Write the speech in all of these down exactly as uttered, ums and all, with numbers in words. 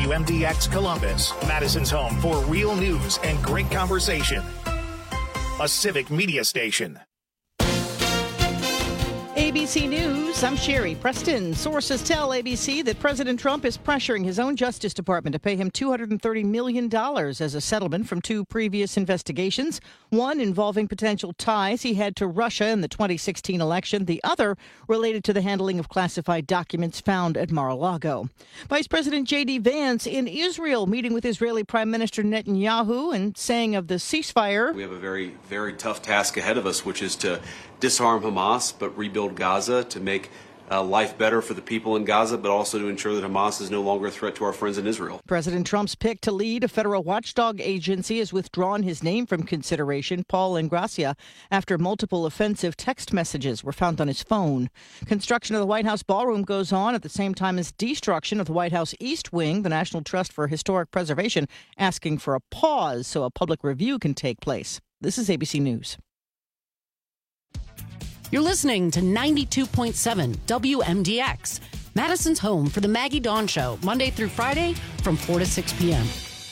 W M D X Columbus, Madison's home for real news and great conversation. A civic media station. A B C News, I'm Sherry Preston. Sources tell A B C that President Trump is pressuring his own Justice Department to pay him two hundred thirty million dollars as a settlement from two previous investigations, one involving potential ties he had to Russia in the twenty sixteen election, the other related to the handling of classified documents found at Mar-a-Lago. Vice President J D. Vance in Israel, meeting with Israeli Prime Minister Netanyahu and saying of the ceasefire, we have a very, very tough task ahead of us, which is to disarm Hamas, but rebuild Gaza to make uh, life better for the people in Gaza, but also to ensure that Hamas is no longer a threat to our friends in Israel. President Trump's pick to lead a federal watchdog agency has withdrawn his name from consideration, Paul Ingrassia, after multiple offensive text messages were found on his phone. Construction of the White House ballroom goes on at the same time as destruction of the White House East Wing, the National Trust for Historic Preservation, asking for a pause so a public review can take place. This is A B C News. You're listening to ninety-two point seven W M D X, Madison's home for the Maggie Dawn Show, Monday through Friday from four to six p.m.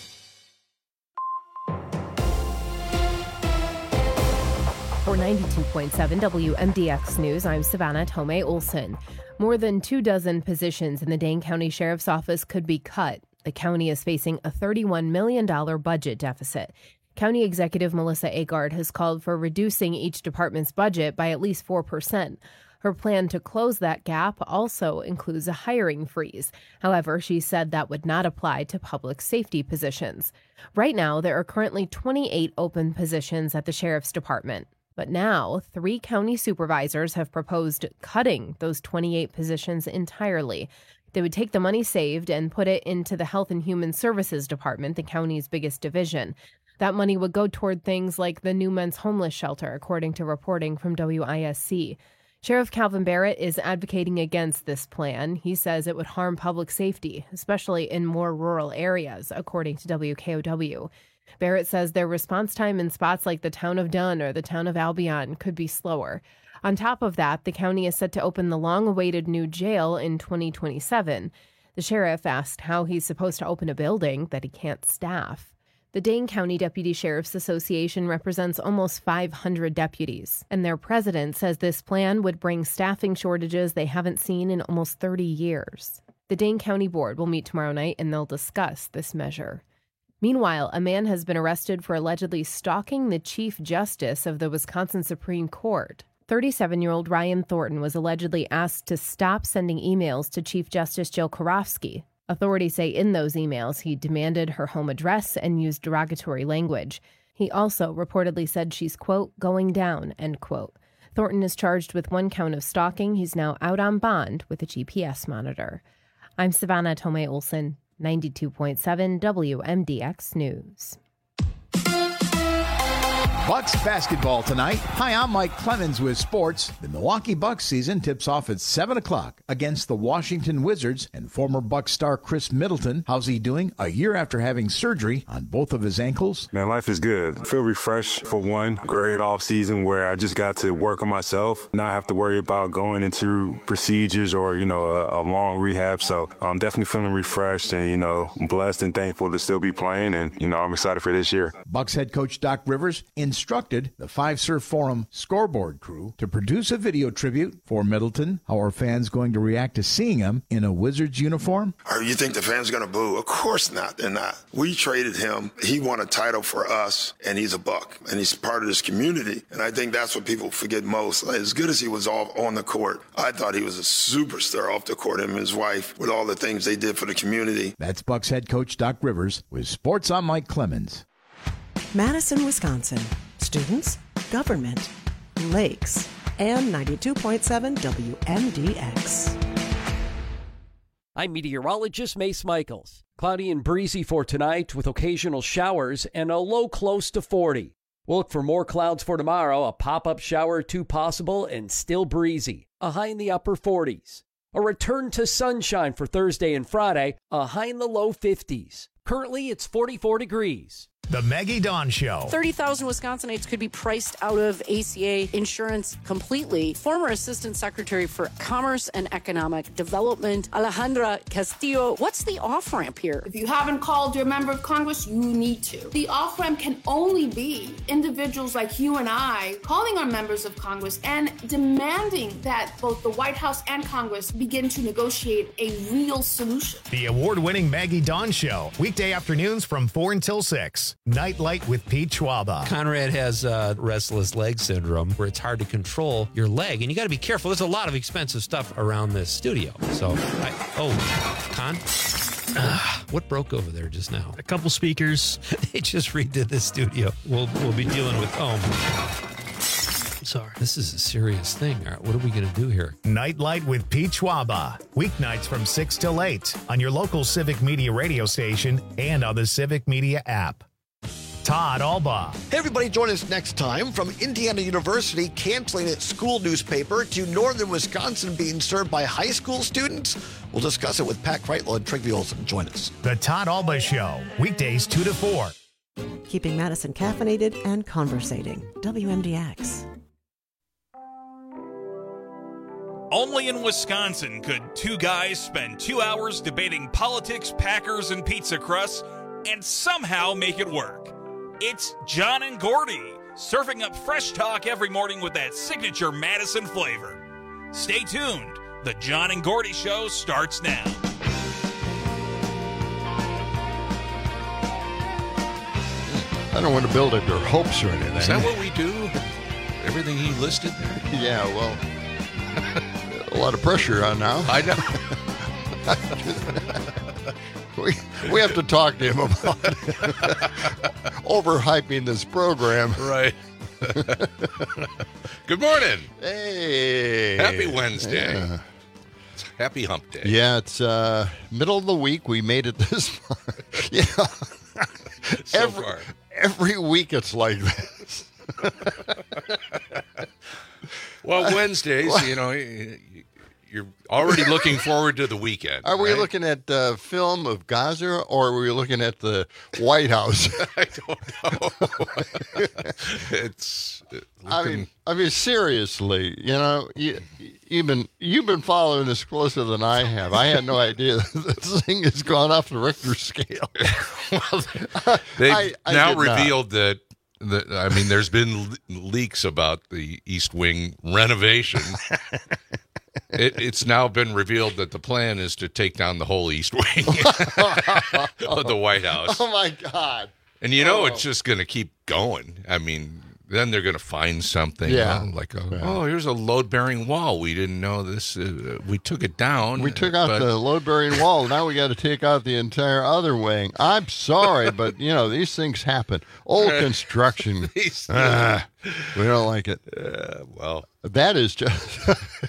For ninety-two point seven W M D X News, I'm Savannah Tomei Olson. More than two dozen positions in the Dane County Sheriff's Office could be cut. The county is facing a thirty-one million dollars budget deficit. County Executive Melissa Agard has called for reducing each department's budget by at least four percent. Her plan to close that gap also includes a hiring freeze. However, she said that would not apply to public safety positions. Right now, there are currently twenty-eight open positions at the Sheriff's Department. But now, three county supervisors have proposed cutting those twenty-eight positions entirely. They would take the money saved and put it into the Health and Human Services Department, the county's biggest division. That money would go toward things like the new men's homeless shelter, according to reporting from W I S C. Sheriff Calvin Barrett is advocating against this plan. He says it would harm public safety, especially in more rural areas, according to W K O W. Barrett says their response time in spots like the town of Dunn or the town of Albion could be slower. On top of that, the county is set to open the long-awaited new jail in twenty twenty-seven. The sheriff asked how he's supposed to open a building that he can't staff. The Dane County Deputy Sheriff's Association represents almost five hundred deputies, and their president says this plan would bring staffing shortages they haven't seen in almost thirty years. The Dane County Board will meet tomorrow night, and they'll discuss this measure. Meanwhile, a man has been arrested for allegedly stalking the Chief Justice of the Wisconsin Supreme Court. thirty-seven-year-old Ryan Thornton was allegedly asked to stop sending emails to Chief Justice Jill Karofsky. Authorities say in those emails he demanded her home address and used derogatory language. He also reportedly said she's, quote, going down, end quote. Thornton is charged with one count of stalking. He's now out on bond with a G P S monitor. I'm Savannah Tomei Olson, ninety-two point seven W M D X News. Bucks basketball tonight. Hi, I'm Mike Clemens with sports. The Milwaukee Bucks season tips off at seven o'clock against the Washington Wizards and former Bucks star Chris Middleton. How's he doing a year after having surgery on both of his ankles? Man, life is good. I feel refreshed for one. Great off season where I just got to work on myself, not have to worry about going into procedures or, you know, a, a long rehab. So I'm definitely feeling refreshed and, you know, blessed and thankful to still be playing. And, you know, I'm excited for this year. Bucks head coach Doc Rivers instructed the Five Surf Forum scoreboard crew to produce a video tribute for Middleton. How are fans going to react to seeing him in a Wizards uniform? Or you think the fans are going to boo? Of course not. They're not. We traded him. He won a title for us, and he's a Buck, and he's part of this community. And I think that's what people forget most. As good as he was off on the court, I thought he was a superstar off the court, him and his wife, with all the things they did for the community. That's Bucks head coach Doc Rivers with Sports. I'm Mike Clemens. Madison, Wisconsin. Students, government, lakes, and ninety-two point seven W M D X. I'm meteorologist Mace Michaels. Cloudy and breezy for tonight with occasional showers and a low close to forty. We'll look for more clouds for tomorrow, a pop-up shower or two possible and still breezy, a high in the upper forties. A return to sunshine for Thursday and Friday, a high in the low fifties. Currently, it's forty-four degrees. The Maggie Dawn Show. thirty thousand Wisconsinites could be priced out of A C A insurance completely. Former Assistant Secretary for Commerce and Economic Development, Alejandra Castillo. What's the off-ramp here? If you haven't called your member of Congress, you need to. The off-ramp can only be individuals like you and I calling on members of Congress and demanding that both the White House and Congress begin to negotiate a real solution. The award-winning Maggie Dawn Show. Weekday afternoons from four until six. Nightlight with Pete Schwaba. Conrad has uh, restless leg syndrome where it's hard to control your leg, and you got to be careful. There's a lot of expensive stuff around this studio. So, I, oh, Con? Uh, what broke over there just now? A couple speakers. They just redid the studio. We'll, we'll be dealing with home. Sorry. This is a serious thing. All right, what are we going to do here? Nightlight with Pete Schwaba. Weeknights from six till eight on your local Civic Media radio station and on the Civic Media app. Todd Alba. Hey, everybody, join us next time from Indiana University canceling its school newspaper to northern Wisconsin being served by high school students. We'll discuss it with Pat Kreitlow and Trygve Olsen. Join us. The Todd Alba Show. Weekdays two to four. Keeping Madison caffeinated and conversating. W M D X. Only in Wisconsin could two guys spend two hours debating politics, Packers, and pizza crusts and somehow make it work. It's John and Gordy, serving up fresh talk every morning with that signature Madison flavor. Stay tuned. The John and Gordy Show starts now. I don't want to build up your hopes or anything. Is that what we do? Everything he listed there? Yeah, well, a lot of pressure on now. I know. we, we have to talk to him about overhyping this program. Right. Good morning. Hey. Happy Wednesday. Yeah. It's happy hump day. Yeah, it's uh, middle of the week. We made it this far. Yeah. So every, far. Every week it's like this. Well, Wednesdays, you know, you're already looking forward to the weekend. Are we right? looking at the film of Gaza, or are we looking at the White House? I don't know. It's. Looking... I mean, I mean, seriously, you know, you, you've been you've been following this closer than I have. I had no idea this thing has gone off the Richter scale. Well, they've I, I now did not. revealed that. The, I mean, there's been le- leaks about the East Wing renovation. it, it's now been revealed that the plan is to take down the whole East Wing of the White House. Oh, my God. And you know, oh. it's just going to keep going. I mean, then they're going to find something. Yeah. You know, like, a, yeah. oh, here's a load-bearing wall. We didn't know this. Uh, we took it down. We took out but... the load-bearing wall. Now we got to take out the entire other wing. I'm sorry, but, you know, these things happen. Old construction. these, uh, we don't like it. Uh, well. That is just...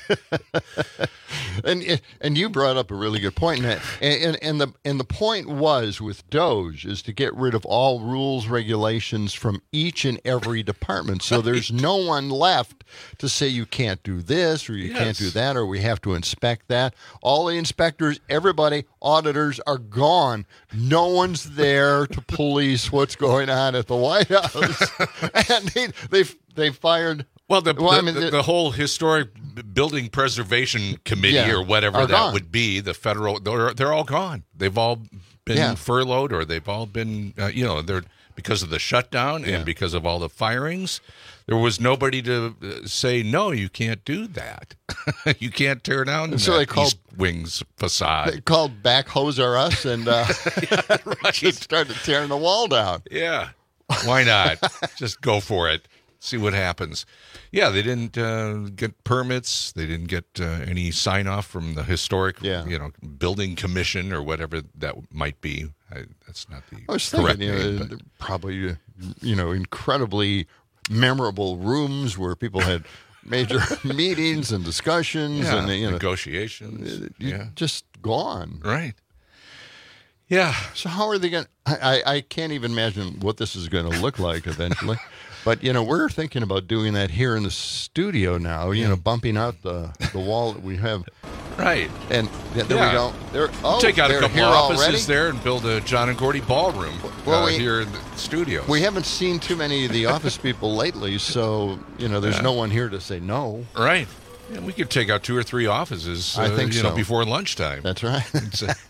and and you brought up a really good point. And, and, and, the, and the point was with DOGE is to get rid of all rules, regulations from each and every department. So there's no one left to say you can't do this or you yes. can't do that or we have to inspect that. All the inspectors, everybody, auditors are gone. No one's there to police what's going on at the White House. And they, they've, they fired... Well, the, well, the, I mean, the, the, the whole Historic Building Preservation Committee yeah, or whatever that gone. would be, the federal, they're, they're all gone. They've all been yeah. furloughed or they've all been, uh, you know, they're because of the shutdown yeah. and because of all the firings. There was nobody to uh, say, no, you can't do that. You can't tear down so that they called, East Wing's facade. They called Backhoes R Us and uh, yeah, right. just started tearing the wall down. Yeah. Why not? Just go for it. See what happens. Yeah, they didn't uh, get permits. They didn't get uh, any sign off from the historic, yeah. you know, building commission or whatever that might be. I, that's not the I was correct thinking, you know, name. probably, you know, incredibly memorable rooms where people had major meetings and discussions yeah, and you know, negotiations. Yeah, just gone. Right. Yeah. So how are they going? I I can't even imagine what this is going to look like eventually. But, you know, we're thinking about doing that here in the studio now, you know, bumping out the, the wall that we have. Right. And yeah, there Yeah. we go. There, oh, Take out a they're couple here of offices already? there and build a John and Gordy ballroom Well, uh, we- here in the studios. We haven't seen too many of the office people lately, so, you know, there's Yeah. no one here to say no. Right. Yeah, we could take out two or three offices. Uh, I think you so. know, before lunchtime. That's right. It's, uh,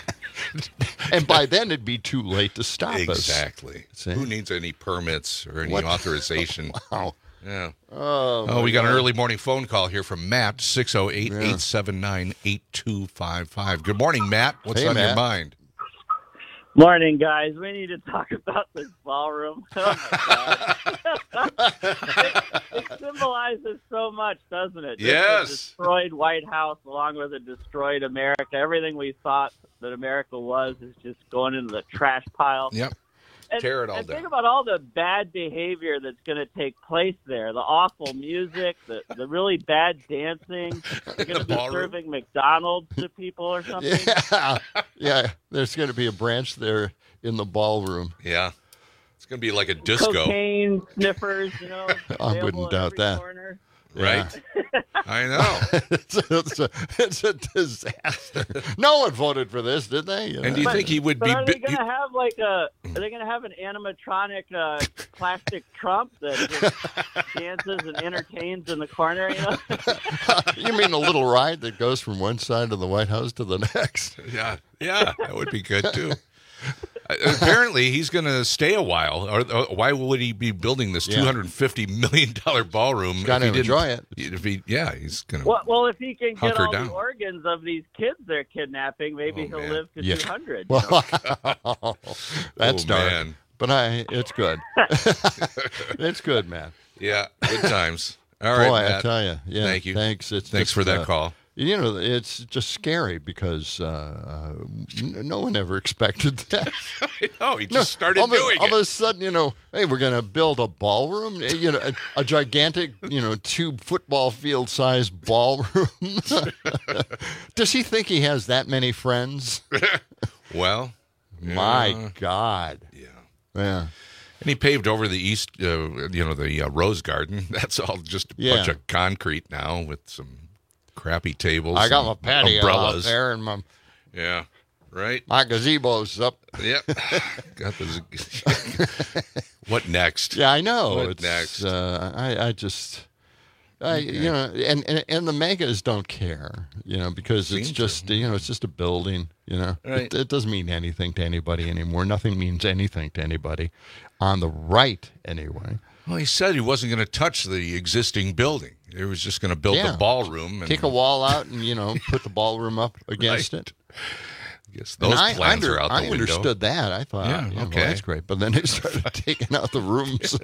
And by then it'd be too late to stop us. exactly. See? Who needs any permits or any What? authorization? Wow. Yeah. Oh, Oh, my we got an God. early morning phone call here from Matt, six oh eight, eight seven nine, eight two five five. Good morning, Matt. What's Hey, on your Matt. mind? Morning, guys. We need to talk about this ballroom. Oh, my God. it, it symbolizes so much, doesn't it? Just Yes. the destroyed White House along with a destroyed America. Everything we thought that America was is just going into the trash pile. Yep. And, Tear it all and down. think about all the bad behavior that's going to take place there. The awful music, the, the really bad dancing. They're going to be ballroom. serving McDonald's to people or something. Yeah. Yeah. There's going to be a branch there in the ballroom. Yeah. It's going to be like a disco. Cocaine sniffers, you know. I available wouldn't in doubt every that. corner. Right? I know. it's, a, it's, a, it's a disaster. No one voted for this, did they? You And do you But- think he would but be... are they bi- going to have like a? Are they going to have an animatronic uh, plastic Trump that just dances and entertains in the corner? You know. You mean a little ride that goes from one side of the White House to the next? Yeah, yeah, that would be good too. Uh, Apparently, he's going to stay a while. Or, or why would he be building this Yeah. two hundred fifty million dollar ballroom? Gotta if he didn't- enjoy it. If he, yeah, he's going to. Well, well, if he can get Hunker all down. the organs of these kids they're kidnapping, maybe Oh, he'll man. live to Yeah. two hundred. Well, that's Oh, dark. man. But I, it's good. It's good, man. Yeah, good times. All right, Boy, I Matt. thank you. Yeah, Thank you. Thanks. It's Thanks just, for that uh, call. You know, it's just scary because uh, uh, n- no one ever expected that. Oh, he just No, started all of, a- doing all it. of a sudden, you know, hey, we're going to build a ballroom. Eh, You know, a, a gigantic, you know, two football field sized ballroom. Does he think he has that many friends? Well, My yeah. God. Yeah. Yeah. And he paved over the east, uh, you know, the uh, Rose Garden. That's all just a Yeah. bunch of concrete now with some crappy tables. I got my and patio umbrellas. up there and my Yeah, right. my gazebo's up. Yep. Got those. What next? Yeah, I know. What it's, next? Uh, I, I just, I, you know, and, and and the megas don't care, you know, because it's Seem just, you know, it's just a building, you know. Right. It, it doesn't mean anything to anybody anymore. Nothing means anything to anybody, on the right anyway. Well, he said he wasn't going to touch the existing building. He was just going to build Yeah. the ballroom. And Take a wall out and you know put the ballroom up against Right. it. I guess And those I, plans under- are out the I window. understood that. I thought, Yeah, yeah, well, okay. that's great. But then they started taking out the rooms.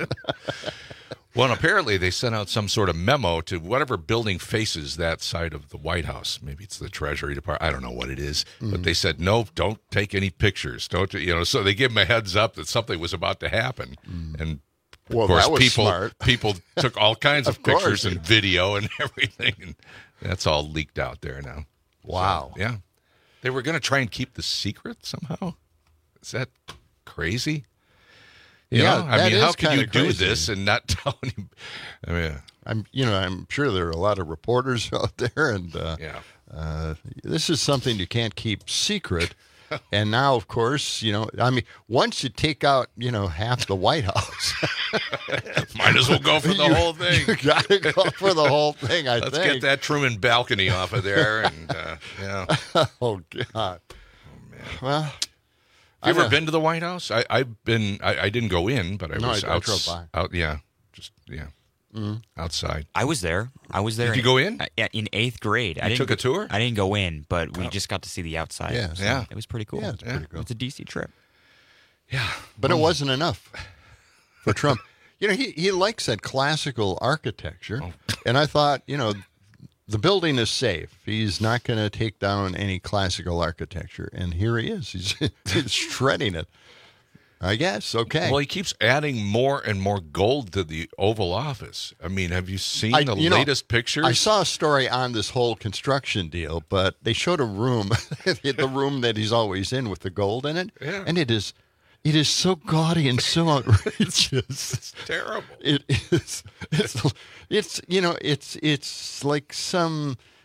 Well, and apparently they sent out some sort of memo to whatever building faces that side of the White House. Maybe it's the Treasury Department. I don't know what it is. Mm-hmm. But they said, no, don't take any pictures. Don't, you know, so they give them a heads up that something was about to happen. And Well, of course, that was people, smart. people took all kinds of, Of course. pictures and video and everything. And that's all leaked out there now. Wow. So, yeah. They were going to try and keep the secret somehow. Is that crazy? You Yeah, know? I that mean, how is can you kinda do crazy. this and not tell any? I mean, I'm, you know, I'm sure there are a lot of reporters out there, and uh, yeah. uh, this is something you can't keep secret. And now, of course, you know, I mean, once you take out, you know, half the White House, Might as well go for the you- whole thing. You got to go for the whole thing. I Let's think. get that Truman balcony off of there, and uh, yeah. Oh God. Well, Have I you ever know. been to the White House? I, I've been. I, I didn't go in, but I No, was I- I out, drove by. out. Yeah, just yeah, outside. I was there. I was there. Did you go in? Uh, yeah, in eighth grade. I You didn't took a go- tour? I didn't go in, but we Oh. just got to see the outside. Yeah, So yeah. It was pretty cool. Yeah, it's pretty cool. It's a D C trip. Yeah, But it wasn't enough for Trump. You know, he, he likes that classical architecture. Oh. And I thought, you know, the building is safe. He's not going to take down any classical architecture. And here he is. He's, he's shredding it. I guess. Okay. Well, he keeps adding more and more gold to the Oval Office. I mean, have you seen I- the you know, latest pictures? I saw a story on this whole construction deal, but they showed a room, the room that he's always in with the gold in it. Yeah. And it is. It is so gaudy and so outrageous. It's terrible. It is. It's. It's. You know. It's. It's like some.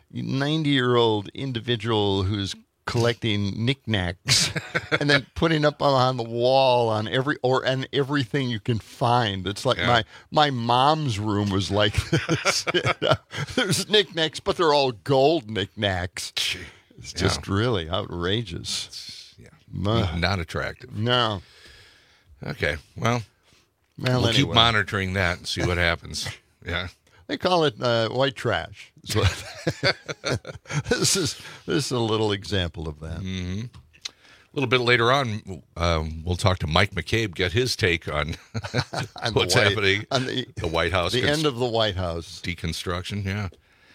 ninety-year-old individual who's collecting knickknacks and then putting up on the wall on every or and everything you can find. It's like Yeah. my my mom's room was like this. You know? There's knickknacks, but they're all gold knickknacks. It's Yeah. just really outrageous. Yeah. Ugh. Not attractive. No. Okay. Well, Well, we'll keep anyway. monitoring that and see what happens. Yeah. They call it uh, white trash. So this is this is a little example of that. Mm-hmm. A little bit later on, um, we'll talk to Mike McCabe, get his take on On the what's White- happening on the, the White House. the cons- end of the White House. deconstruction. Yeah.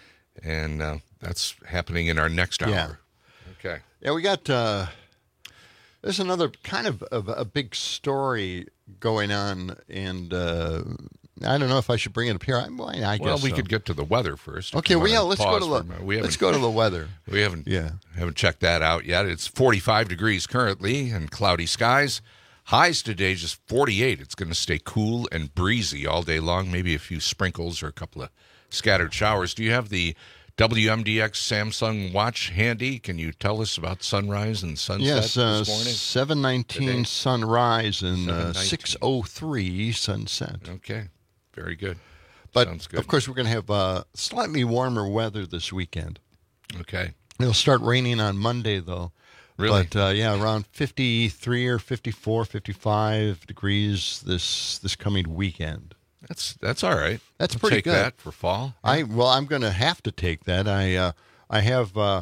And uh, that's happening in our next hour. Yeah. Okay. Yeah, we got. Uh, there's another kind of, of a big story going on, and uh, I don't know if I should bring it up here. I, well, I well, guess we so. could get to the weather first. if Okay, you well, yeah, wanna let's go pause to for a the minute. We let's haven't- go to the weather. We haven't Yeah. haven't checked that out yet. It's forty-five degrees currently and cloudy skies. Highs today just forty-eight. It's going to stay cool and breezy all day long. Maybe a few sprinkles or a couple of scattered showers. Do you have the W M D X Samsung watch handy? Can you tell us about sunrise and sunset Yes, uh, this morning? seven nineteen Today? sunrise and uh, seven nineteen. six oh three sunset. Okay, very good. But Sounds good. of course, we're going to have uh, slightly warmer weather this weekend. Okay. It'll start raining on Monday, though. Really? But, uh, yeah, around fifty-three or fifty-four, fifty-five degrees this this coming weekend. That's that's all right. That's We'll pretty take good. that for fall. I well, I'm going to have to take that. I uh, I have uh,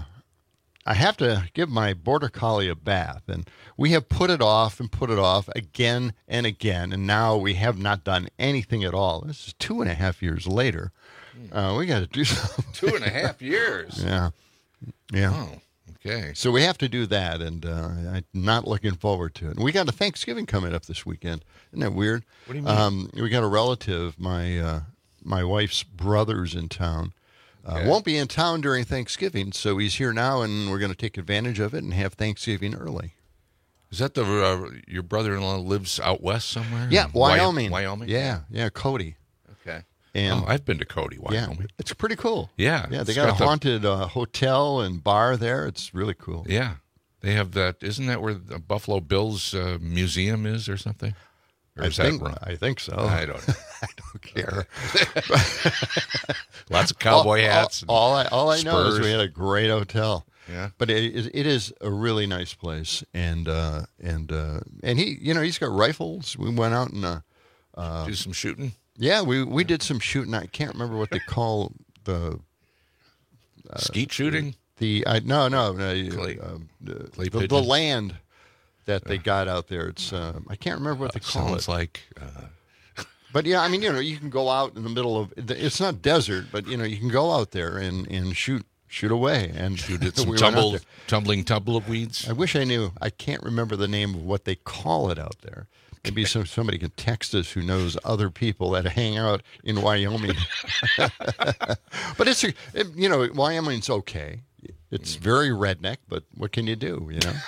I have to give my border collie a bath, and we have put it off and put it off again and again, and now we have not done anything at all. This is two and a half years later. Uh, we got to do something. Two and a half years. Yeah, yeah. Oh, okay. So we have to do that, and uh, I'm not looking forward to it. We got a Thanksgiving coming up this weekend. Isn't that weird? What do you mean? Um, we got a relative, my uh, my wife's brother's in town. Uh, Okay. Won't be in town during Thanksgiving, so he's here now, and we're going to take advantage of it and have Thanksgiving early. Is that the uh, your brother-in-law lives out west somewhere? Yeah, In Wy- Wyoming. Wyoming. Yeah, yeah, Cody. Okay. And oh, I've been to Cody, yeah, Wyoming. it's pretty cool. Yeah. Yeah, they it's got a the- haunted uh, hotel and bar there. It's really cool. Yeah, they have that. Isn't that where the Buffalo Bills uh, museum is, or something? Or I is think that wrong? I think so. I don't know. I don't care. Lots of cowboy all, hats. All, all I all I know is spurs. we had a great hotel. Yeah. But it, it, it is a really nice place, and uh, and uh, and he, you know, he's got rifles. We went out and uh, uh, Do some shooting. yeah, we we did some shooting. I can't remember what they call the uh, Skeet shooting. the I no no, no Clay- uh, the, clay the, the pigeons? land that they got out there. It's uh, I can't remember what they call Sounds it. like uh, But yeah, I mean, you know, you can go out in the middle of it's not desert, but you know, you can go out there and, and shoot shoot away and shoot at some we went out tumble, there. tumbling tumbleweeds. I wish I knew. I can't remember the name of what they call it out there. Maybe some somebody can text us who knows other people that hang out in Wyoming. But it's a, it, you know, Wyoming's okay. It's very redneck, but what can you do? You know.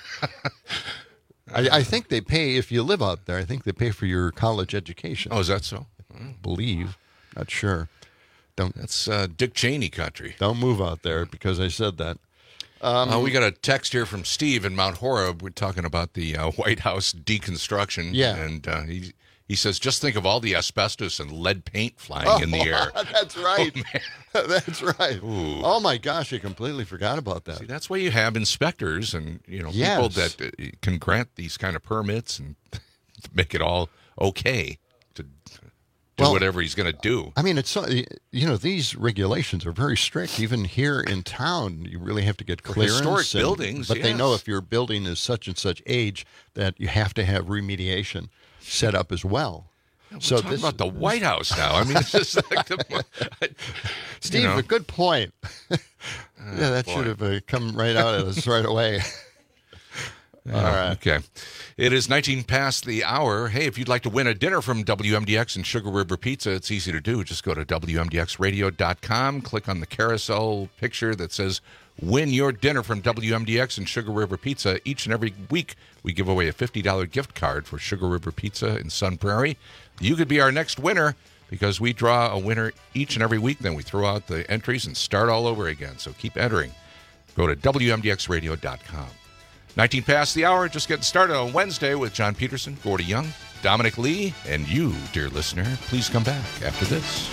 I, I think they pay if you live out there. I think they pay for your college education. Oh, is that so? I believe. Not sure. Don't. That's uh, Dick Cheney country. Don't move out there because I said that. Um, uh, we got a text here from Steve in Mount Horeb. We're talking about the uh, White House deconstruction. Yeah. And uh, he he says, just think of all the asbestos and lead paint flying in the air. That's right. Oh, That's right. Ooh. Oh my gosh, I completely forgot about that. See, that's why you have inspectors and you know Yes. people that uh, can grant these kind of permits and make it all okay to do Well, whatever he's going to do. I mean, it's so- you know these regulations are very strict. Even here in town, you really have to get For clearance. historic and- buildings, but they know yes. if your building is such and such age that you have to have remediation set up as well. We're so talking this, about the White House now. I mean, it's just like the, Steve, you know. a good point. yeah, that boy. should have uh, come right out at us right away. All Yeah, right. Okay. It is nineteen past the hour. Hey, if you'd like to win a dinner from W M D X and Sugar River Pizza, it's easy to do. Just go to W M D X radio dot com, click on the carousel picture that says win your dinner from W M D X and Sugar River Pizza. Each and every week, we give away a fifty dollars gift card for Sugar River Pizza in Sun Prairie. You could be our next winner. because we draw a winner each and every week. Then we throw out the entries and start all over again. So keep entering. Go to W M D X radio dot com. nineteen past the hour, just getting started on Wednesday with John Peterson, Gordy Young, Dominic Lee, and you, dear listener. Please come back after this.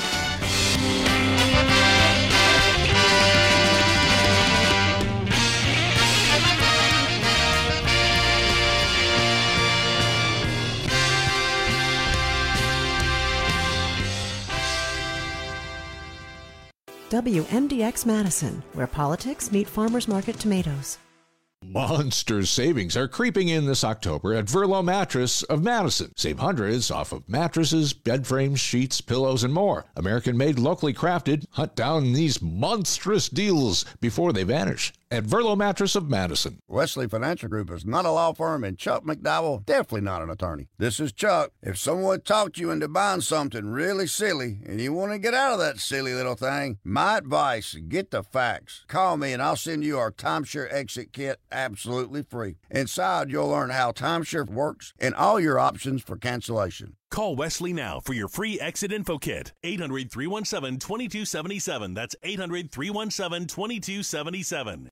W M D X Madison, where politics meet farmers market tomatoes. Monster savings are creeping in this October at Verlo Mattress of Madison. Save hundreds off of mattresses, bed frames, sheets, pillows, and more. American-made, locally crafted. Hunt down these monstrous deals before they vanish at Verlo Mattress of Madison. Wesley Financial Group is not a law firm, and Chuck McDowell definitely not an attorney. This is Chuck. If someone talked you into buying something really silly and you want to get out of that silly little thing, my advice, get the facts. Call me and I'll send you our timeshare exit kit absolutely free. Inside, you'll learn how timeshare works and all your options for cancellation. Call Wesley now for your free exit info kit. eight hundred, three one seven, two two seven seven. That's eight hundred, three one seven, two two seven seven.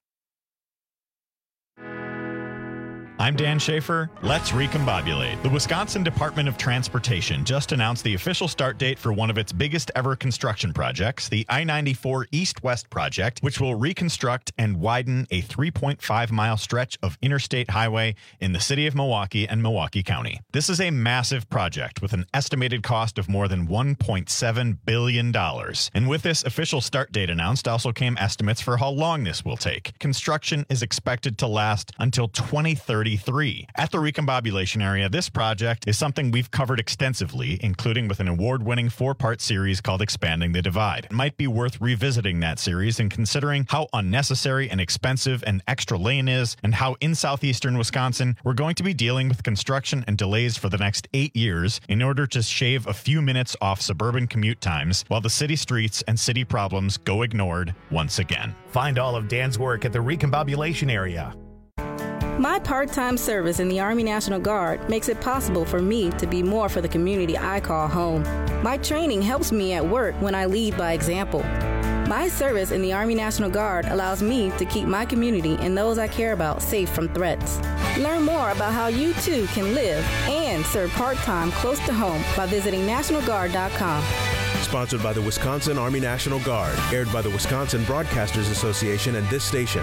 I'm Dan Schaefer. Let's recombobulate. The Wisconsin Department of Transportation just announced the official start date for one of its biggest ever construction projects, the I ninety-four East-West project, which will reconstruct and widen a three point five mile stretch of interstate highway in the city of Milwaukee and Milwaukee County. This is a massive project with an estimated cost of more than one point seven billion dollars. And with this official start date announced also came estimates for how long this will take. Construction is expected to last until twenty thirty-three. At the recombobulation area, this project is something we've covered extensively, including with an award-winning four-part series called Expanding the Divide. It might be worth revisiting that series and considering how unnecessary and expensive an extra lane is, and how in southeastern Wisconsin we're going to be dealing with construction and delays for the next eight years in order to shave a few minutes off suburban commute times while the city streets and city problems go ignored once again. Find all of Dan's work at the recombobulation area. My part-time service in the Army National Guard makes it possible for me to be more for the community I call home. My training helps me at work when I lead by example. My service in the Army National Guard allows me to keep my community and those I care about safe from threats. Learn more about how you too can live and serve part-time close to home by visiting national guard dot com. Sponsored by the Wisconsin Army National Guard. Aired by the Wisconsin Broadcasters Association and this station.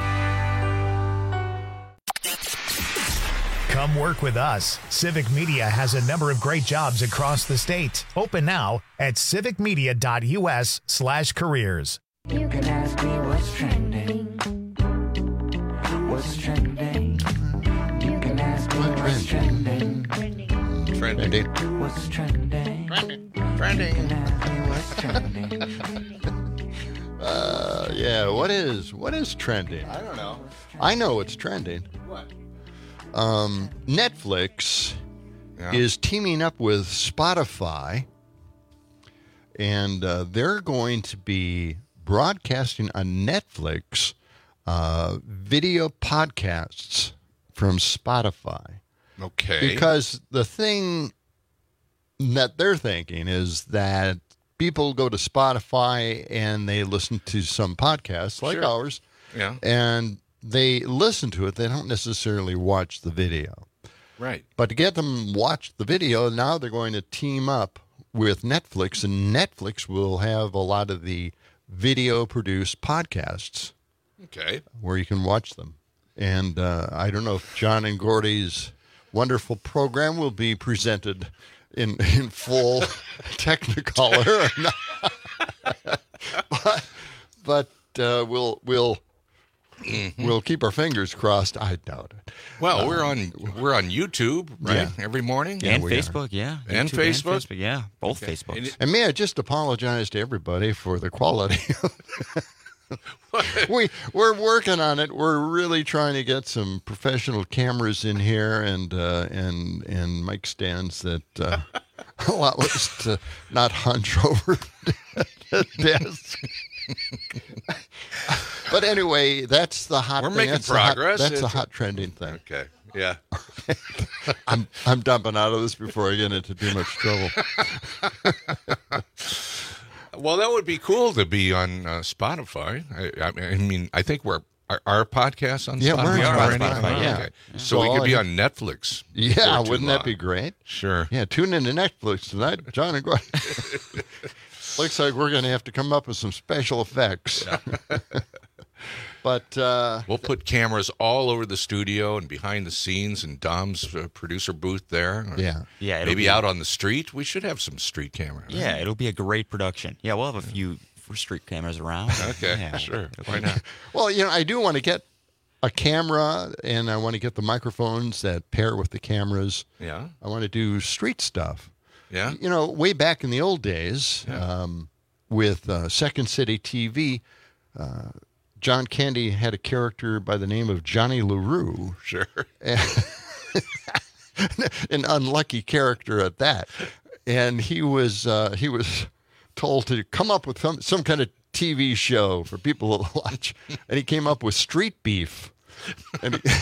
Come work with us. Civic Media has a number of great jobs across the state. Open now at civic media dot U S slash careers. You can ask me what's trending. What's trending? You can ask me what's trending. Trending. What's trending? Trending. You can ask me what's trending. Uh, yeah, what is what is trending? I don't know. I know what's trending. What? Um, Netflix Yeah. is teaming up with Spotify, and uh, they're going to be broadcasting on Netflix uh, video podcasts from Spotify. Okay. Because the thing that they're thinking is that people go to Spotify and they listen to some podcasts like Sure. ours. Yeah. And they listen to it. They don't necessarily watch the video. Right. But to get them watch the video, now they're going to team up with Netflix, and Netflix will have a lot of the video-produced podcasts. Okay. Where you can watch them. And uh, I don't know if John and Gordy's wonderful program will be presented in, in full Technicolor or not. but but uh, we'll we'll mm-hmm. we'll keep our fingers crossed. I doubt it. Well, uh, we're on we're on YouTube, right? Yeah. Every morning, and yeah, Facebook, are. yeah, and YouTube Facebook, and Facebook, yeah, both okay. Facebooks. And, it, and may I just apologize to everybody for the quality. we we're working on it. We're really trying to get some professional cameras in here and uh, and and mic stands that uh, allow us to not hunch over the desk. But anyway, that's the hot. We're thing. making that's progress. The hot, that's a hot trending thing. Okay. Yeah. I'm I'm dumping out of this before I get into too much trouble. Well, that would be cool to be on uh, Spotify. I, I, I mean, I think we're our, our podcast on yeah, Spotify. We're on already? Spotify, Oh, yeah. okay. So well, we could be on Netflix. Yeah, wouldn't that be great? Sure. Yeah, tune in to Netflix tonight, John and Gordon. Looks like we're going to have to come up with some special effects. But uh, we'll put cameras all over the studio and behind the scenes and Dom's uh, producer booth there. Yeah. Yeah, it'll Maybe be- out on the street. We should have some street cameras. Yeah, it'll be a great production. Yeah, we'll have a few street cameras around. Okay, Yeah. sure. Why not? Well, you know, I do want to get a camera, and I want to get the microphones that pair with the cameras. Yeah. I want to do street stuff. Yeah. You know, way back in the old days, um, with uh, Second City T V, uh, John Candy had a character by the name of Johnny LaRue. Sure. An unlucky character at that. And he was uh, he was told to come up with some, some kind of T V show for people to watch. And he came up with Street Beef. And, he,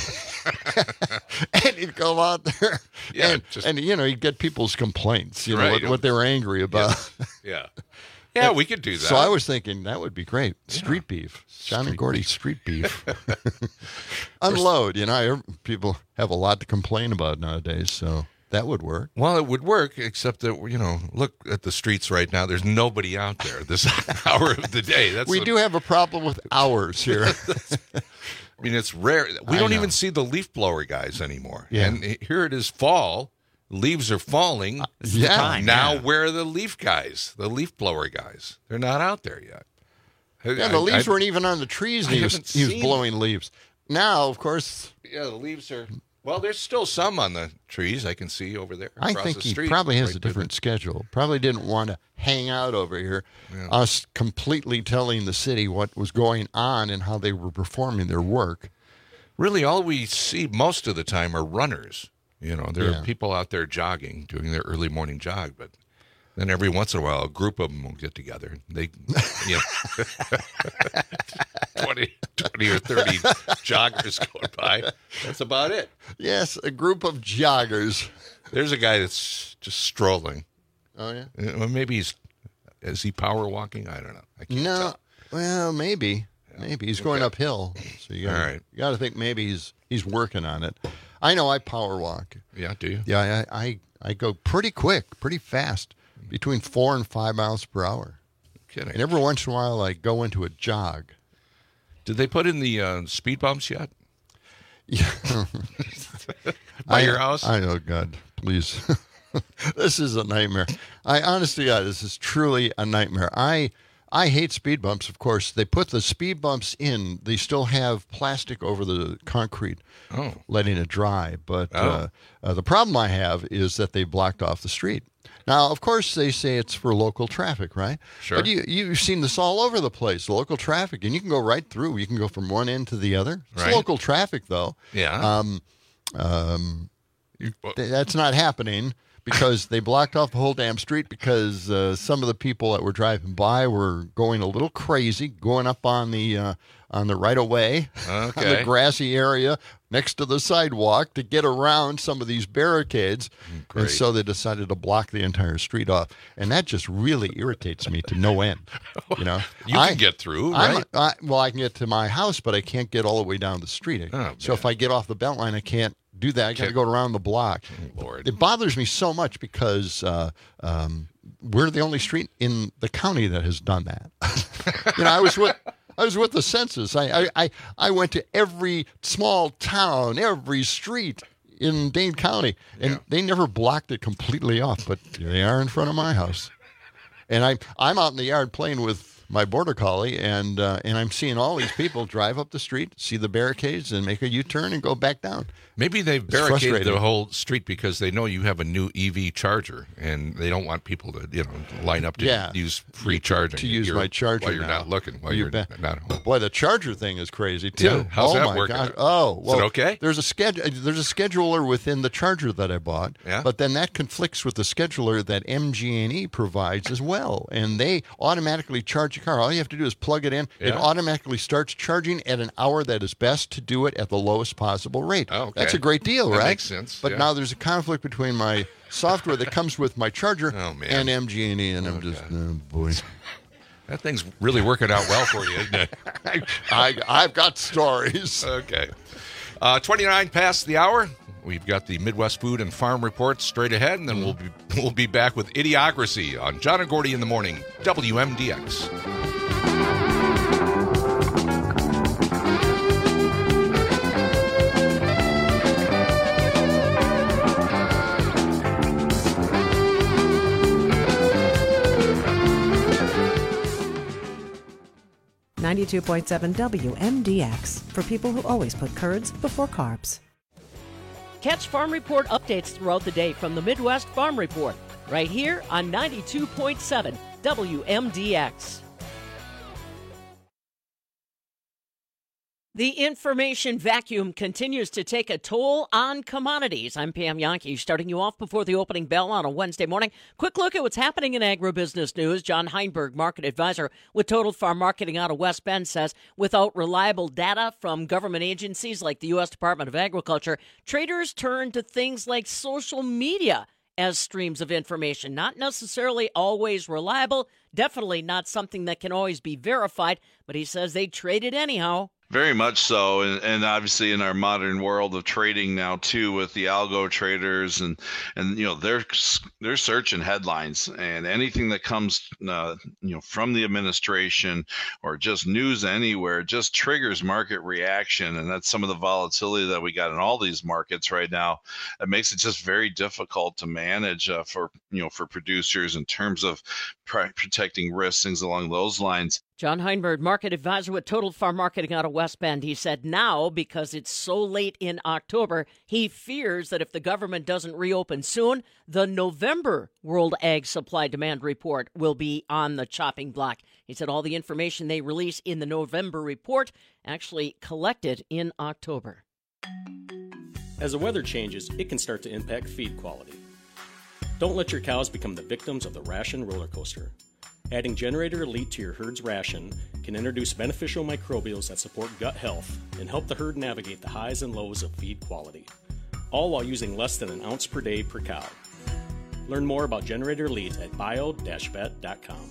and he'd go out there Yeah, and, just- and, you know, he'd get people's complaints, you know, Right. what, what they were angry about. Yeah. Yeah, we could do that. So I was thinking that would be great. Street beef. John and Gordy street beef. Unload. You know, I, people have a lot to complain about nowadays, so that would work. Well, it would work, except that, you know, look at the streets right now. There's nobody out there this hour of the day. That's we what- do have a problem with hours here. I mean, it's rare. We I don't know. even see the leaf blower guys anymore. Yeah. And here it is fall. Leaves are falling. It's the Yeah. time, Now, yeah. where are the leaf guys, the leaf blower guys? They're not out there yet. Yeah, the I- leaves I- weren't even on the trees, and I he was, haven't he was seen- blowing leaves. Now, of course, Yeah, the leaves are. Well, there's still some on the trees I can see over there. I across think the he street, probably has right a by the- different schedule. Probably didn't want to hang out over here, Yeah. us completely telling the city what was going on and how they were performing their work. Really, all we see most of the time are runners. You know, there Yeah. are people out there jogging, doing their early morning jog, but then every once in a while, a group of them will get together. They, you know, twenty, twenty or thirty joggers going by. That's about it. Yes, a group of joggers. There's a guy that's just strolling. Oh, yeah? Uh, Well, maybe he's, is he power walking? I don't know. I can't No, tell. well, maybe, maybe he's going Okay. uphill. So you got All right. you got to think maybe he's he's working on it. I know I power walk. Yeah, do you? Yeah, I I, I go pretty quick, pretty fast, between four and five miles per hour. Kidding. And every once in a while, I go into a jog. Did they put in the uh, speed bumps yet? Yeah. By I- your house? I oh God, please. This is a nightmare. I honestly, God, this is truly a nightmare. I I hate speed bumps. Of course, they put the speed bumps in. They still have plastic over the concrete, Oh. letting it dry. But Oh. uh, uh, the problem I have is that they blocked off the street. Now, of course, they say it's for local traffic, right? Sure. But you, you've seen this all over the place, local traffic, and you can go right through. You can go from one end to the other. It's Right. local traffic, though. Yeah. Um, um, You- th- that's not happening because they blocked off the whole damn street because uh, some of the people that were driving by were going a little crazy, going up on the uh, on the right of way, on the Okay. grassy area next to the sidewalk to get around some of these barricades, and Great. so they decided to block the entire street off, and that just really irritates me to no end. You know, You can get through, I'm- right? I, well, I can get to my house, but I can't get all the way down the street. Oh, so if I get off the belt line, I can't do that. I got to Can't- go around the block. Lord. It bothers me so much because uh, um, we're the only street in the county that has done that. You know, I was with I was with the census. I, I I I went to every small town, every street in Dane County, and Yeah. they never blocked it completely off. But here they are in front of my house, and I I'm out in the yard playing with my border collie, and uh, and I'm seeing all these people drive up the street, see the barricades, and make a U-turn and go back down. Maybe they've It's barricaded frustrating. the whole street because they know you have a new E V charger, and they don't want people to, you know, line up to Yeah. use free charging to use You're- my charger while you're now. not looking, while You you're bet. not home. Boy, the charger thing is crazy too. Yeah, how's oh that my working God. out? Oh, Is well, it okay? There's a schedule. There's a scheduler within the charger that I bought. Yeah. But then that conflicts with the scheduler that M G and E provides as well, and they automatically charge your car. All you have to do is plug it in. It Yeah. automatically starts charging at an hour that is best to do it at the lowest possible rate. Oh, okay. That's a great deal, That right? makes sense, But yeah. now there's a conflict between my software that comes with my charger Oh, man. and M G and E, and I'm Oh, just God. oh, boy. That thing's really working out well for you, isn't it? I, I've got stories. Okay. Uh, twenty-nine past the hour. We've got the Midwest Food and Farm Report straight ahead, and then we'll be we'll be back with Idiocracy on John and Gordy in the Morning, W M D X. ninety-two point seven W M D X, for people who always put curds before carbs. Catch Farm Report updates throughout the day from the Midwest Farm Report, right here on ninety-two point seven W M D X. The information vacuum continues to take a toll on commodities. I'm Pam Yankee, starting you off before the opening bell on a Wednesday morning. Quick look at what's happening in agribusiness news. John Heinberg, market advisor with Total Farm Marketing out of West Bend, says without reliable data from government agencies like the U S Department of Agriculture, traders turn to things like social media as streams of information. Not necessarily always reliable, definitely not something that can always be verified, but he says they trade it anyhow. Very much so, and, and obviously in our modern world of trading now too, with the algo traders and and you know they're they're searching headlines, and anything that comes uh, you know from the administration or just news anywhere just triggers market reaction, and that's some of the volatility that we got in all these markets right now. It makes it just very difficult to manage uh, for you know for producers in terms of pr- protecting risks, things along those lines. John Heinberg, market advisor with Total Farm Marketing out of West Bend. He said now, because it's so late in October, he fears that if the government doesn't reopen soon, the November World Ag Supply Demand Report will be on the chopping block. He said all the information they release in the November report actually collected in October. As the weather changes, it can start to impact feed quality. Don't let your cows become the victims of the ration roller coaster. Adding Generator Elite to your herd's ration can introduce beneficial microbials that support gut health and help the herd navigate the highs and lows of feed quality, all while using less than an ounce per day per cow. Learn more about Generator Elite at bio dash vet dot com.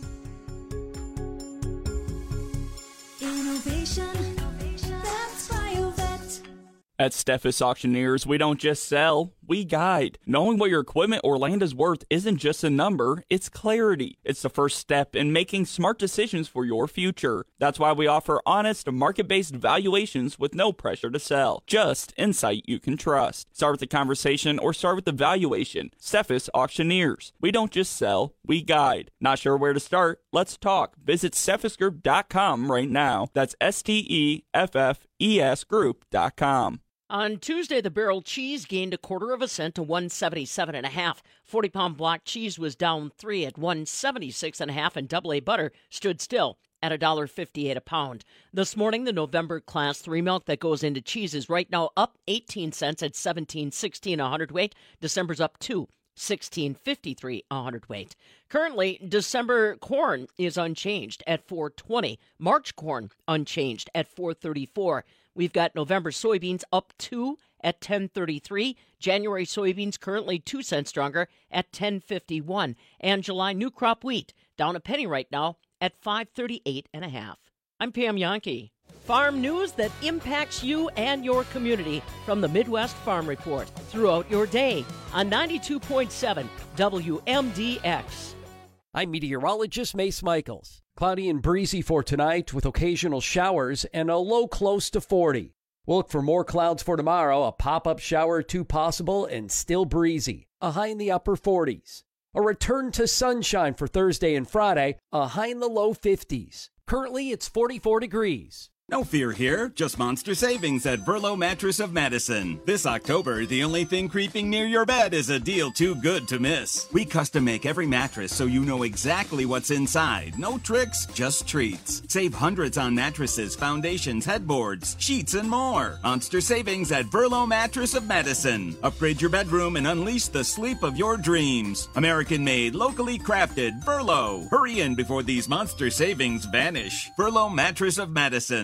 Innovation, that's BioVet. At Steffes Auctioneers, we don't just sell, we guide. Knowing what your equipment or land is worth isn't just a number, it's clarity. It's the first step in making smart decisions for your future. That's why we offer honest, market-based valuations with no pressure to sell. Just insight you can trust. Start with the conversation or start with the valuation. Steffes Auctioneers. We don't just sell, we guide. Not sure where to start? Let's talk. Visit steffes group dot com right now. That's S T E F F E S group dot com. On Tuesday, the barrel cheese gained a quarter of a cent to one seventy-seven and a half. forty-pound block cheese was down three at one seventy-six and a half, and double A butter stood still at one dollar fifty-eight a pound. This morning, the November Class three milk that goes into cheese is right now up eighteen cents at seventeen sixteen a hundredweight. December's up two, sixteen fifty-three a hundredweight. Currently, December corn is unchanged at four twenty. March corn unchanged at four thirty-four. We've got November soybeans up two at ten thirty-three. January soybeans currently two cents stronger at ten fifty-one. And July new crop wheat down a penny right now at five thirty-eight and a half. I'm Pam Yankee. Farm news that impacts you and your community from the Midwest Farm Report throughout your day on ninety-two point seven W M D X. I'm meteorologist Mace Michaels. Cloudy and breezy for tonight with occasional showers and a low close to forty. We'll look for more clouds for tomorrow, a pop-up shower or two possible and still breezy, a high in the upper forties. A return to sunshine for Thursday and Friday, a high in the low fifties. Currently, it's forty-four degrees. No fear here, just monster savings at Verlo Mattress of Madison. This October, the only thing creeping near your bed is a deal too good to miss. We custom make every mattress so you know exactly what's inside. No tricks, just treats. Save hundreds on mattresses, foundations, headboards, sheets, and more. Monster savings at Verlo Mattress of Madison. Upgrade your bedroom and unleash the sleep of your dreams. American-made, locally crafted, Verlo. Hurry in before these monster savings vanish. Verlo Mattress of Madison.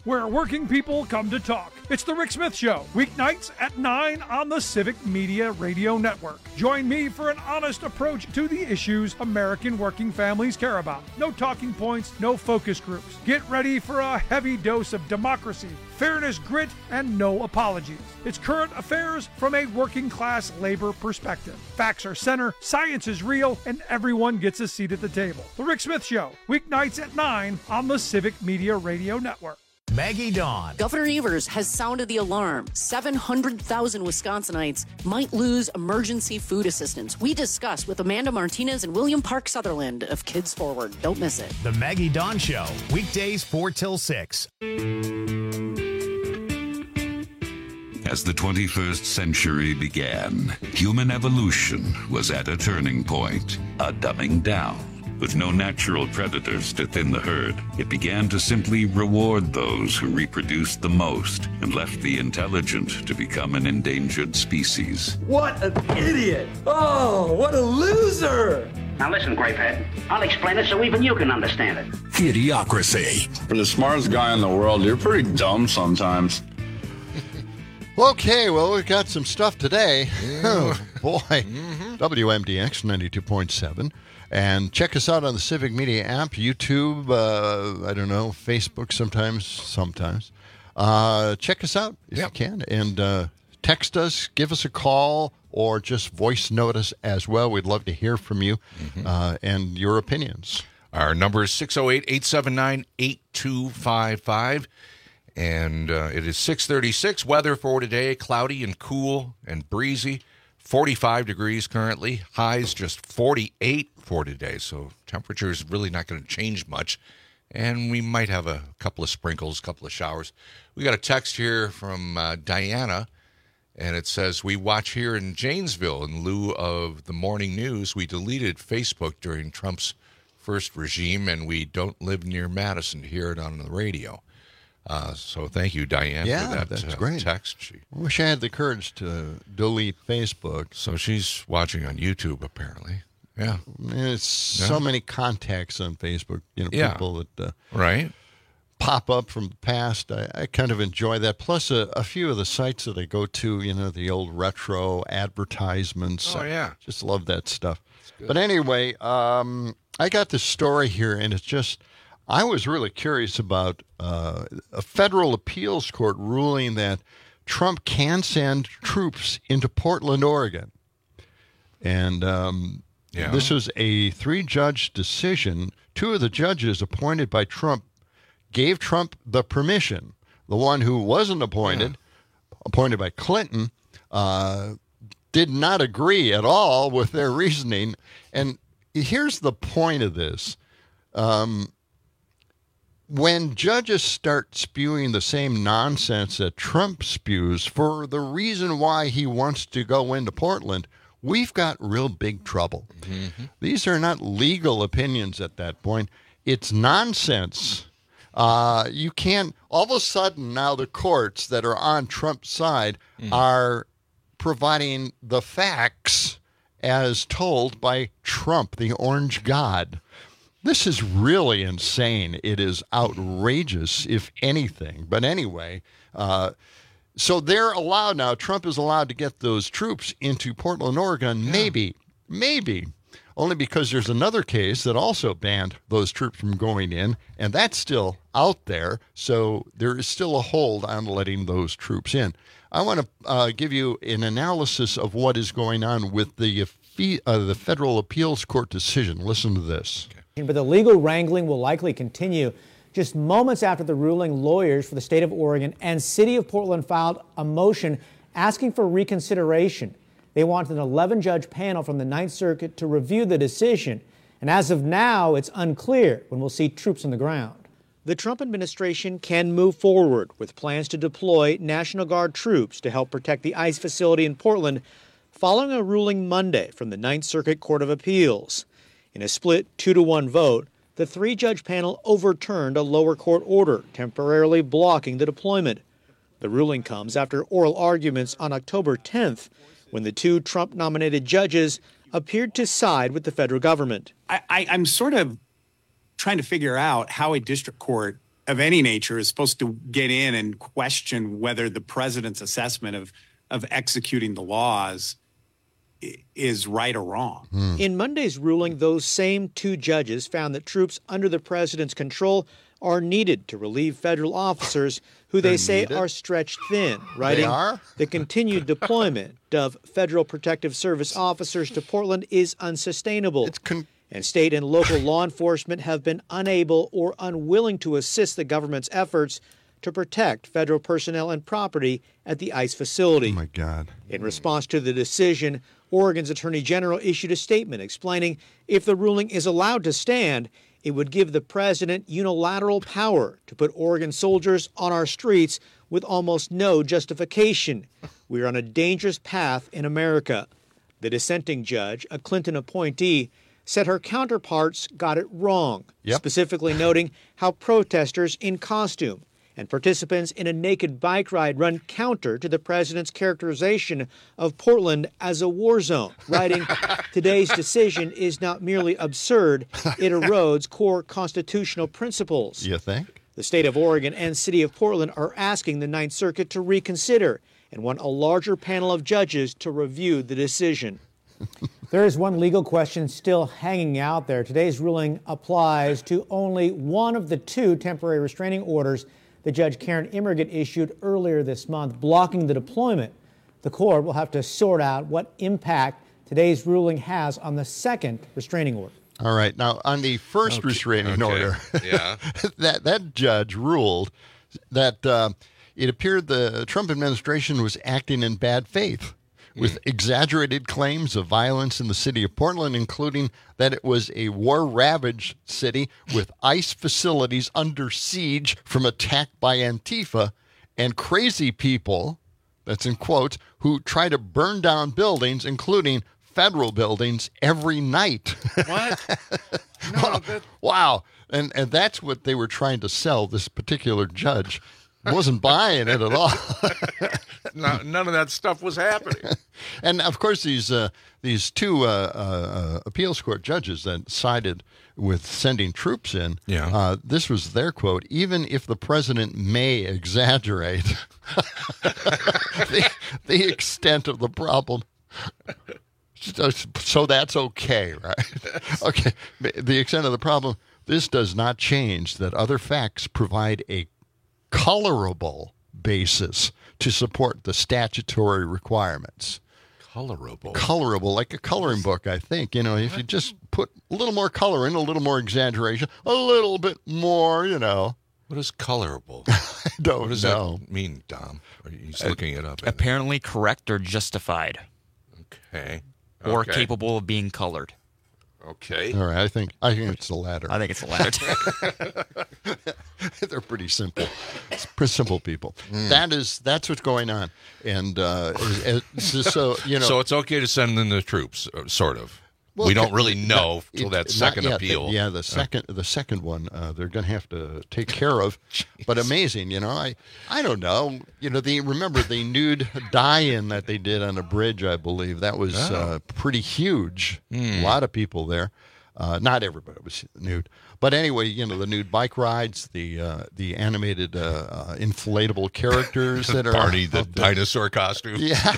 where working people come to talk. It's The Rick Smith Show, weeknights at nine on the Civic Media Radio Network. Join me for an honest approach to the issues American working families care about. No talking points, no focus groups. Get ready for a heavy dose of democracy, fairness, grit, and no apologies. It's current affairs from a working class labor perspective. Facts are center, science is real, and everyone gets a seat at the table. The Rick Smith Show, weeknights at nine on the Civic Media Radio Network. Maggie Dawn. Governor Evers has sounded the alarm. seven hundred thousand Wisconsinites might lose emergency food assistance. We discuss with Amanda Martinez and William Park Sutherland of Kids Forward. Don't miss it. The Maggie Dawn Show, weekdays four till six. As the twenty-first century began, human evolution was at a turning point, a dumbing down. With no natural predators to thin the herd, it began to simply reward those who reproduced the most and left the intelligent to become an endangered species. What an idiot! Oh, what a loser! Now listen, Grapehead. I'll explain it so even you can understand it. Idiocracy. For the smartest guy in the world, you're pretty dumb sometimes. Okay, well, we've got some stuff today. Oh, boy. Mm-hmm. W M D X ninety-two point seven. And check us out on the Civic Media app, YouTube, uh, I don't know, Facebook sometimes, sometimes. Uh, check us out if yep. you can. And uh, text us, give us a call, or just voice note us as well. We'd love to hear from you mm-hmm. uh, and your opinions. Our number is six oh eight, eight seven nine, eight two five five. And uh, it is six thirty-six. Weather for today, cloudy and cool and breezy. forty-five degrees currently. Highs just forty-eight for today. So temperature is really not going to change much. And we might have a couple of sprinkles, a couple of showers. We got a text here from uh, Diana. And it says, we watch here in Janesville in lieu of the morning news. We deleted Facebook during Trump's first regime. And we don't live near Madison to hear it on the radio. Uh, so thank you, Diane, yeah, for that that's uh, great. text. She, I wish I had the courage to delete Facebook. So she's watching on YouTube, apparently. Yeah. It's yeah. so many contacts on Facebook, you know, yeah. people that uh, right. pop up from the past. I, I kind of enjoy that. Plus, a, a few of the sites that I go to, you know, the old retro advertisements. Oh, yeah. I just love that stuff. But anyway, um, I got this story here, and it's just... I was really curious about uh, a federal appeals court ruling that Trump can send troops into Portland, Oregon. And um, yeah. this was a three-judge decision. Two of the judges appointed by Trump gave Trump the permission. The one who wasn't appointed, yeah. appointed by Clinton, uh, did not agree at all with their reasoning. And here's the point of this. Um When judges start spewing the same nonsense that Trump spews for the reason why he wants to go into Portland, we've got real big trouble. Mm-hmm. These are not legal opinions at that point. It's nonsense. Uh, you can't, all of a sudden now the courts that are on Trump's side mm. are providing the facts as told by Trump, the orange god. This is really insane. It is outrageous, if anything. But anyway, uh, so they're allowed now. Trump is allowed to get those troops into Portland, Oregon. Yeah. Maybe, maybe. Only because there's another case that also banned those troops from going in, and that's still out there. So there is still a hold on letting those troops in. I want to uh, give you an analysis of what is going on with the, uh, the Federal Appeals Court decision. Listen to this. Okay. But the legal wrangling will likely continue. Just moments after the ruling, lawyers for the state of Oregon and city of Portland filed a motion asking for reconsideration. They want an eleven-judge panel from the Ninth Circuit to review the decision. And as of now, it's unclear when we'll see troops on the ground. The Trump administration can move forward with plans to deploy National Guard troops to help protect the ICE facility in Portland following a ruling Monday from the Ninth Circuit Court of Appeals. In a split two to one vote, the three-judge panel overturned a lower court order temporarily blocking the deployment. The ruling comes after oral arguments on October tenth, when the two Trump-nominated judges appeared to side with the federal government. I, I, I'm sort of trying to figure out how a district court of any nature is supposed to get in and question whether the president's assessment of, of executing the laws is right or wrong. Hmm. In Monday's ruling, those same two judges found that troops under the president's control are needed to relieve federal officers who they say needed? are stretched thin, writing, They are? the continued deployment of Federal Protective Service officers to Portland is unsustainable. It's con- and state and local law enforcement have been unable or unwilling to assist the government's efforts to protect federal personnel and property at the ICE facility. Oh, my God. In response to the decision, Oregon's Attorney General issued a statement explaining if the ruling is allowed to stand, it would give the president unilateral power to put Oregon soldiers on our streets with almost no justification. We are on a dangerous path in America. The dissenting judge, a Clinton appointee, said her counterparts got it wrong, Yep. specifically noting how protesters in costume and participants in a naked bike ride run counter to the president's characterization of Portland as a war zone, writing, today's decision is not merely absurd, it erodes core constitutional principles. You think? The state of Oregon and city of Portland are asking the Ninth Circuit to reconsider and want a larger panel of judges to review the decision. There is one legal question still hanging out there. Today's ruling applies to only one of the two temporary restraining orders that Judge Karen Immergut issued earlier this month, blocking the deployment. The court will have to sort out what impact today's ruling has on the second restraining order. All right. Now, on the first Okay. restraining Okay. order, Yeah. that, that judge ruled that uh, it appeared the Trump administration was acting in bad faith with exaggerated claims of violence in the city of Portland, including that it was a war-ravaged city with ICE facilities under siege from attack by Antifa and crazy people, that's in quotes, who try to burn down buildings, including federal buildings, every night. What? No, that... Wow. And, and that's what they were trying to sell this particular judge. Wasn't buying it at all. No, none of that stuff was happening. And of course, these uh, these two uh, uh, appeals court judges that sided with sending troops in. Yeah. Uh, this was their quote: "Even if the president may exaggerate the, the extent of the problem." So that's okay, right? Okay. The extent of the problem. This does not change that other facts provide a colorable basis to support the statutory requirements. Colorable. Colorable, like a coloring book, I think. You know, if you just put a little more color in, a little more exaggeration, a little bit more, you know. What is colorable? I don't what does know. that mean, Dom? He's looking it up. Apparently correct or justified. Okay. Or Okay. capable of being colored. Okay. All right, I think I think it's the latter. I think it's the latter. They're pretty simple, it's pretty simple people. Mm. That is that's what's going on, and uh, it's just so you know. So it's okay to send in the troops, uh, sort of. Well, we don't okay, really know it- till that not second yet. appeal. Yeah, the second the second one uh, they're going to have to take care of. But amazing, you know. I I don't know. You know, the remember the nude die-in that they did on a bridge, I believe that was Oh. uh, pretty huge. Hmm. A lot of people there. Uh, not everybody was nude, but anyway, you know the nude bike rides, the uh, the animated uh, uh, inflatable characters that are Barney the out there. dinosaur costume. Yeah,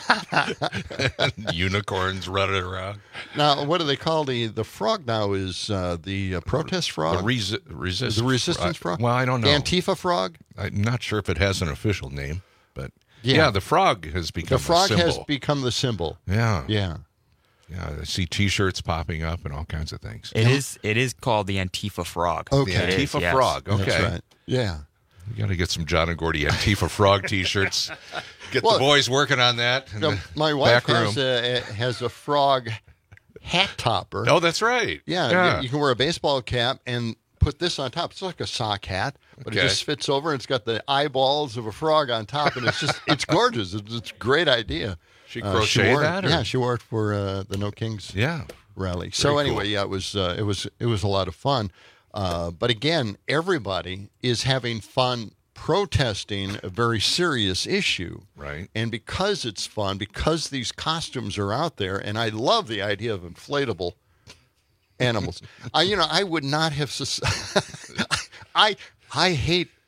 unicorns running around. Now, what do they call the the frog? Now is uh, the uh, protest frog, The resi- resist the resistance frog. Well, I don't know. The Antifa frog. I'm not sure if it has an official name, but Yeah. yeah, the frog has become The frog a symbol. has become the symbol. Yeah, Yeah. yeah. I see T-shirts popping up and all kinds of things. It is. It is called the Antifa frog. Okay. The It is, Antifa yes. frog. Okay, That's right. Yeah. we got to get some John and Gordy Antifa frog T-shirts. Get Well, the boys working on that. In Now, the my wife back room. has a, has a frog hat topper. Oh, that's right. Yeah, yeah. You, you can wear a baseball cap and put this on top. It's like a sock hat, but Okay. it just fits over. And it's got the eyeballs of a frog on top, and it's just it's gorgeous. It's, it's a great idea. She Uh, crocheted wore it- that, or- Yeah, she wore it for uh, the No Kings Yeah. rally. So cool. anyway, yeah, it was uh, it was it was a lot of fun. Uh, but again, everybody is having fun protesting a very serious issue. Right. And because it's fun, because these costumes are out there, and I love the idea of inflatable animals. I, you know, I would not have. sus- I I hate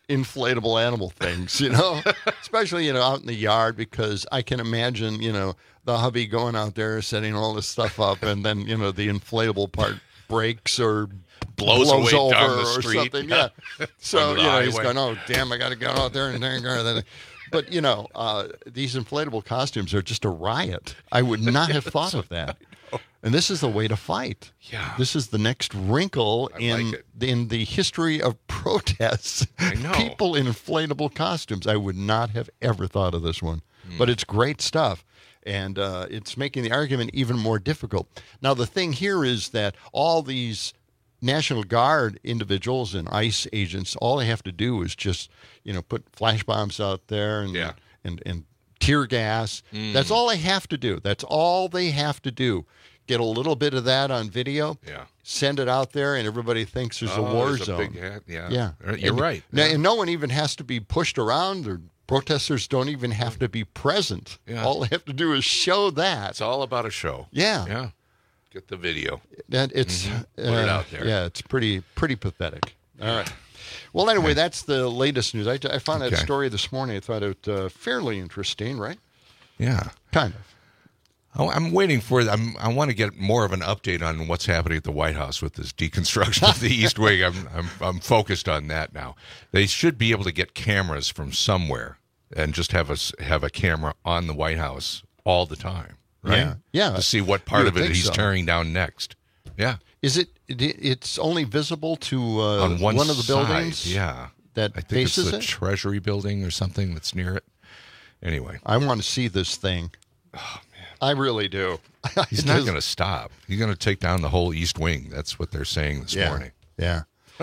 inflatable animal things, you know, especially, you know, out in the yard, because I can imagine, you know, the hubby going out there setting all this stuff up, and then, you know, the inflatable part breaks or blows, blows away over down the or street. something. Yeah. So, Under you the know, he's highway. going, oh, damn, I got to go out there and then. But, you know, uh, these inflatable costumes are just a riot. I would not have thought of that. And this is the way to fight. Yeah. This is the next wrinkle I in like it. in the history of protests. I know. People in inflatable costumes. I would not have ever thought of this one. Hmm. But it's great stuff. And uh, it's making the argument even more difficult. Now, the thing here is that all these National Guard individuals and ICE agents, all they have to do is just, you know, put flash bombs out there and Yeah. and, and tear gas. Mm. That's all they have to do. That's all they have to do. Get a little bit of that on video, Yeah. send it out there, and everybody thinks there's Oh, a war there's a zone. big hat, yeah. yeah. Uh, you're And- right. now- Yeah. And no one even has to be pushed around. Or protesters don't even have to be present. Yeah. All they have to do is show that. It's all about a show. Yeah. Yeah. Get the video. That it's Mhm. Put uh, it out there. Yeah, it's pretty pretty pathetic. All right. Well, anyway, that's the latest news. I, I found that Okay. story this morning. I thought it uh, fairly interesting, right? Yeah. Kind of. Oh, I'm waiting for. I'm, I want to get more of an update on what's happening at the White House with this deconstruction of the East Wing. I'm, I'm I'm focused on that now. They should be able to get cameras from somewhere and just have us have a camera on the White House all the time, right? Yeah. Yeah. To see what part You of would it think he's so. tearing down next. Yeah. Is it? it it's only visible to uh, On one, of the side, buildings. Yeah. That I think faces it's the it. Treasury building or something that's near it. Anyway, I want to see this thing. Oh man, I really do. he's not going to stop. He's going to take down the whole East Wing. That's what they're saying this Yeah. morning. Yeah.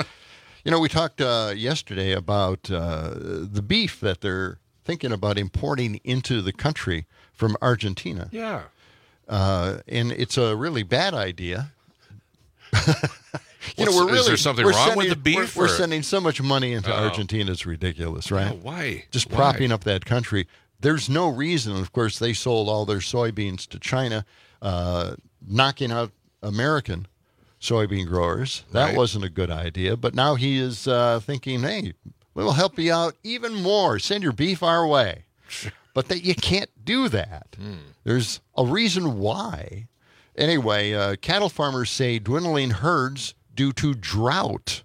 You know, we talked uh, yesterday about uh, the beef that they're thinking about importing into the country from Argentina. Yeah. Uh, and it's a really bad idea. you know, What's- we're is really there something we're wrong sending, with the beef, We're, we're or- sending so much money into Oh. Argentina; it's ridiculous, right? Yeah, why? Just Why? propping up that country. There's no reason. Of course, they sold all their soybeans to China, uh, knocking out American soybean growers. That Right. wasn't a good idea. But now he is uh, thinking, hey, we'll help you out even more. Send your beef our way. But that you can't do that. There's a reason why. Anyway, uh, cattle farmers say dwindling herds due to drought.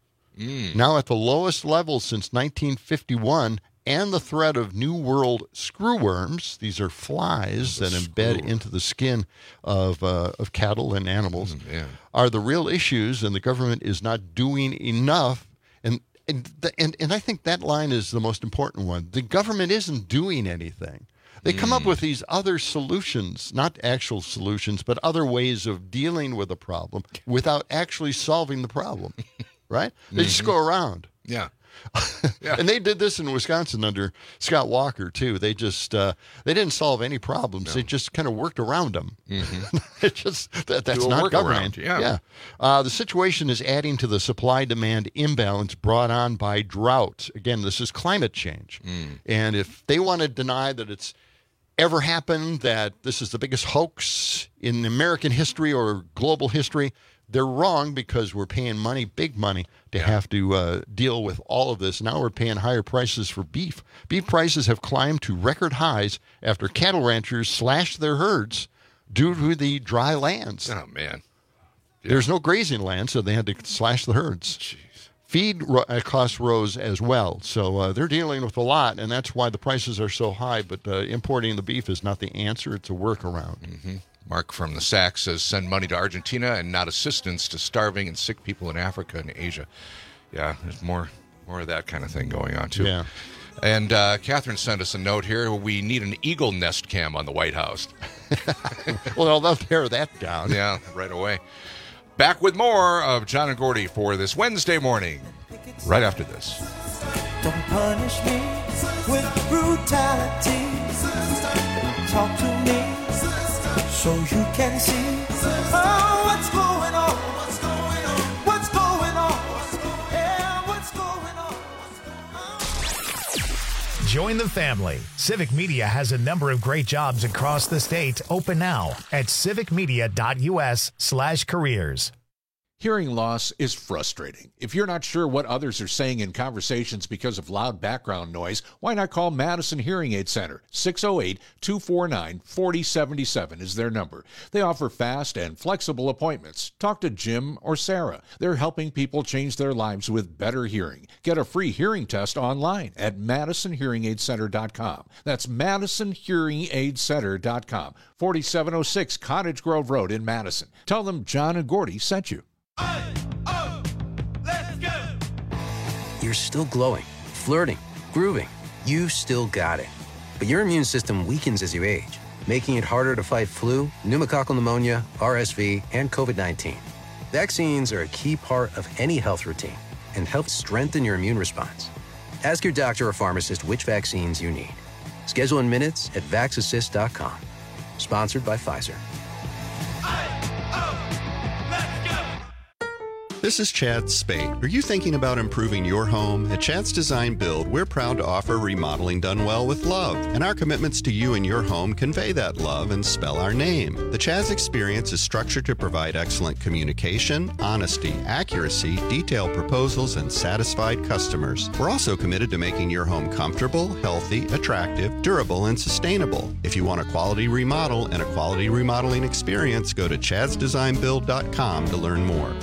Now at the lowest level since nineteen fifty-one, and the threat of New World screwworms, these are flies that embed into the skin of uh, of cattle and animals, yeah. are the real issues, and the government is not doing enough. And and, the, and and I think that line is the most important one. The government isn't doing anything. They come up with these other solutions, not actual solutions, but other ways of dealing with a problem without actually solving the problem, right? They just go around. Yeah. And they did this in Wisconsin under Scott Walker too. They just uh, they didn't solve any problems. They just kind of worked around them. it just that, that's Do a not governing. workaround, yeah. yeah. Uh, the situation is adding to the supply-demand imbalance brought on by drought. Again, this is climate change. And if they want to deny that it's ever happened, that this is the biggest hoax in American history or global history, they're wrong, because we're paying money, big money, to have to uh, deal with all of this. Now we're paying higher prices for beef. Beef prices have climbed to record highs after cattle ranchers slashed their herds due to the dry lands. Oh, man. There's no grazing land, so they had to slash the herds. Jeez. Feed ro- uh, costs rose as well, so uh, they're dealing with a lot, and that's why the prices are so high. But uh, importing the beef is not the answer; it's a workaround. Mm-hmm. Mark from the S A C says send money to Argentina and not assistance to starving and sick people in Africa and Asia. Yeah, there's more more of that kind of thing going on too. Yeah. And uh, Catherine sent us a note here. We need an eagle nest cam on the White House. Well, they'll tear that down. Yeah, right away. Back with more of John and Gordy for this Wednesday morning, right after this. Don't punish me with brutality. Talk to me so you can see oh, what's going on. What's going on? Yeah, what's going on? Join the family. Civic Media has a number of great jobs across the state. Open now at civicmedia.us slash careers. Hearing loss is frustrating. If you're not sure what others are saying in conversations because of loud background noise, why not call Madison Hearing Aid Center? six oh eight, two four nine, four oh seven seven is their number. They offer fast and flexible appointments. Talk to Jim or Sarah. They're helping people change their lives with better hearing. Get a free hearing test online at madison hearing aid center dot com. That's madison hearing aid center dot com. forty-seven oh six Cottage Grove Road in Madison. Tell them John and Gordy sent you. You're still glowing, flirting, grooving. You've still got it. But your immune system weakens as you age, making it harder to fight flu, pneumococcal pneumonia, R S V, and COVID nineteen. Vaccines are a key part of any health routine and help strengthen your immune response. Ask your doctor or pharmacist which vaccines you need. Schedule in minutes at vax assist dot com. Sponsored by Pfizer. This is Chad Spade. Are you thinking about improving your home? At Chad's Design Build, we're proud to offer remodeling done well with love, and our commitments to you and your home convey that love and spell our name. The Chad's experience is structured to provide excellent communication, honesty, accuracy, detailed proposals, and satisfied customers. We're also committed to making your home comfortable, healthy, attractive, durable, and sustainable. If you want a quality remodel and a quality remodeling experience, go to chads design build dot com to learn more.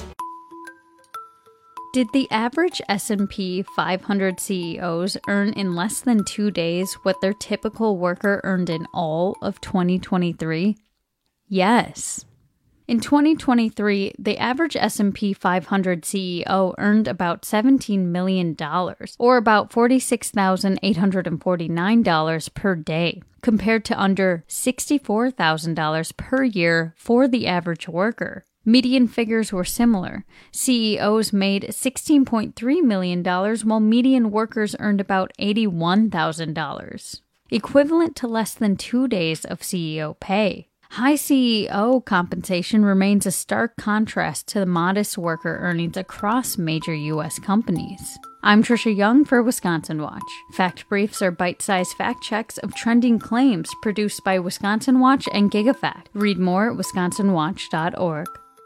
Did the average S and P five hundred C E Os earn in less than two days what their typical worker earned in all of twenty twenty-three? Yes. In twenty twenty-three, the average S and P five hundred C E O earned about seventeen million dollars, or about forty-six thousand eight hundred forty-nine dollars per day, compared to under sixty-four thousand dollars per year for the average worker. Median figures were similar. C E Os made sixteen point three million dollars, while median workers earned about eighty-one thousand dollars, equivalent to less than two days of C E O pay. High C E O compensation remains a stark contrast to the modest worker earnings across major U S companies. I'm Trisha Young for Wisconsin Watch. Fact Briefs are bite-sized fact checks of trending claims produced by Wisconsin Watch and GigaFact. Read more at wisconsin watch dot org.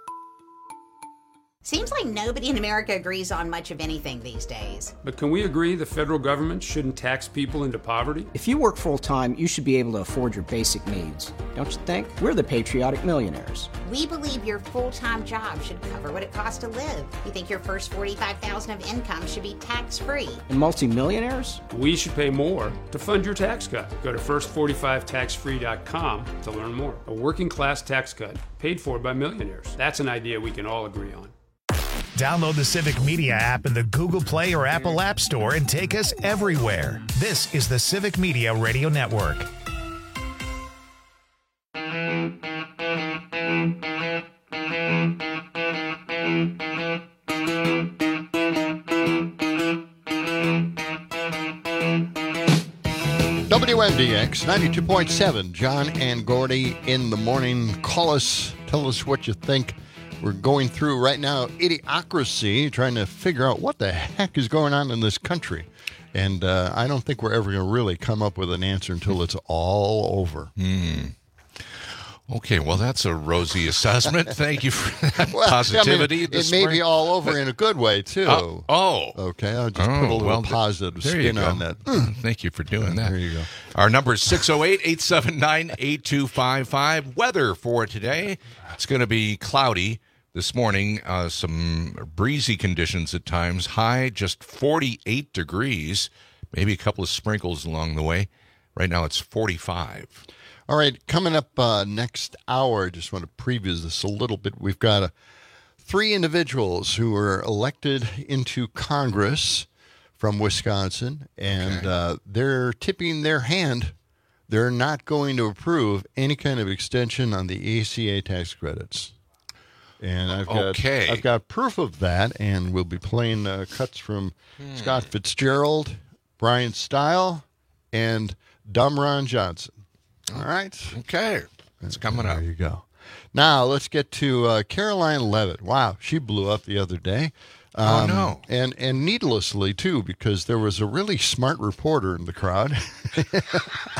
Seems like nobody in America agrees on much of anything these days. But can we agree the federal government shouldn't tax people into poverty? If you work full-time, you should be able to afford your basic needs. Don't you think? We're the patriotic millionaires. We believe your full-time job should cover what it costs to live. We think your first forty-five thousand dollars of income should be tax-free. And multimillionaires? We should pay more to fund your tax cut. Go to first forty-five tax free dot com to learn more. A working-class tax cut paid for by millionaires. That's an idea we can all agree on. Download the Civic Media app in the Google Play or Apple App Store and take us everywhere. This is the Civic Media Radio Network. W M D X ninety-two point seven, John and Gordy in the morning. Call us, tell us what you think. We're going through right now Idiocracy, trying to figure out what the heck is going on in this country. And uh, I don't think we're ever going to really come up with an answer until it's all over. Hmm. Okay, well, that's a rosy assessment. Thank you for that well, positivity. I mean, this it may spring. be all over in a good way, too. Uh, oh. Okay, I'll just oh, put a little well, positive there spin you go. on that. Thank you for doing that. There you go. Our number is six oh eight, eight seven nine, eight two five five. Weather for today, it's going to be cloudy. This morning, uh, some breezy conditions at times. High just forty-eight degrees, maybe a couple of sprinkles along the way. Right now it's forty-five. All right, coming up uh, next hour, just want to preview this a little bit. We've got uh, three individuals who were elected into Congress from Wisconsin, and Okay. uh, they're tipping their hand. They're not going to approve any kind of extension on the A C A tax credits. And I've got Okay. I've got proof of that, and we'll be playing uh, cuts from Hmm. Scott Fitzgerald, Brian Stile, and Dumb Ron Johnson. All right. Okay. It's coming up. There you go. Now, let's get to uh, Caroline Levitt. Wow, she blew up the other day. Oh, no. And, and needlessly, too, because there was a really smart reporter in the crowd.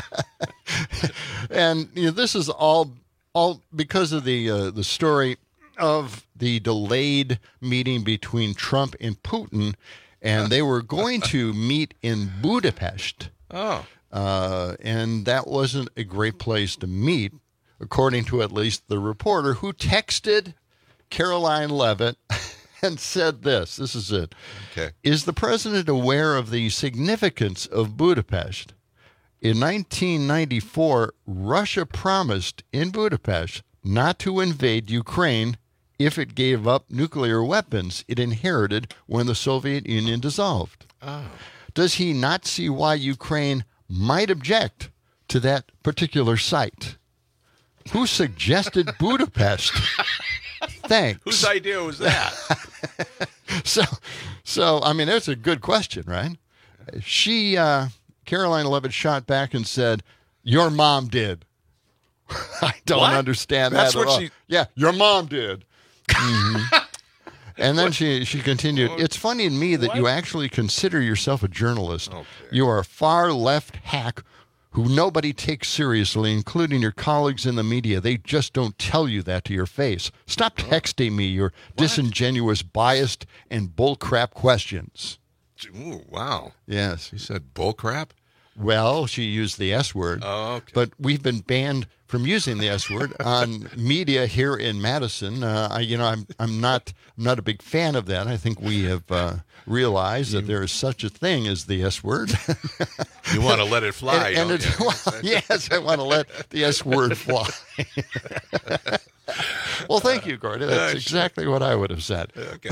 And you know, this is all all because of the uh, the story of the delayed meeting between Trump and Putin, and they were going to meet in Budapest. Oh. Uh, and that wasn't a great place to meet, according to at least the reporter who texted Caroline Leavitt and said this. This is it. Okay. Is the president aware of the significance of Budapest? In nineteen ninety-four, Russia promised in Budapest not to invade Ukraine if it gave up nuclear weapons it inherited when the Soviet Union dissolved. Oh. Does he not see why Ukraine might object to that particular site? Who suggested Budapest? Thanks. Whose idea was that? so, so I mean, that's a good question, right? She, uh, Caroline Leavitt, shot back and said, "Your mom did." I don't What? understand That's that what at all. she- Yeah, your mom did. Mhm. And then she, she continued, "It's funny to me that What? you actually consider yourself a journalist. Okay. You are a far left hack who nobody takes seriously, including your colleagues in the media. They just don't tell you that to your face. Stop texting me your disingenuous, biased, and bullcrap questions." Ooh, wow. Yes. She said bullcrap? Well, she used the S word. Oh, okay. But we've been banned from using the S word on media here in Madison. Uh, I, you know, I'm I'm not I'm not a big fan of that. I think we have uh, realized that there is such a thing as the S word. You want to let it fly, and, and don't it, you? well, yes, I want to let the S word fly. Well, thank you, Gordon. That's Uh, sure. exactly what I would have said. Okay.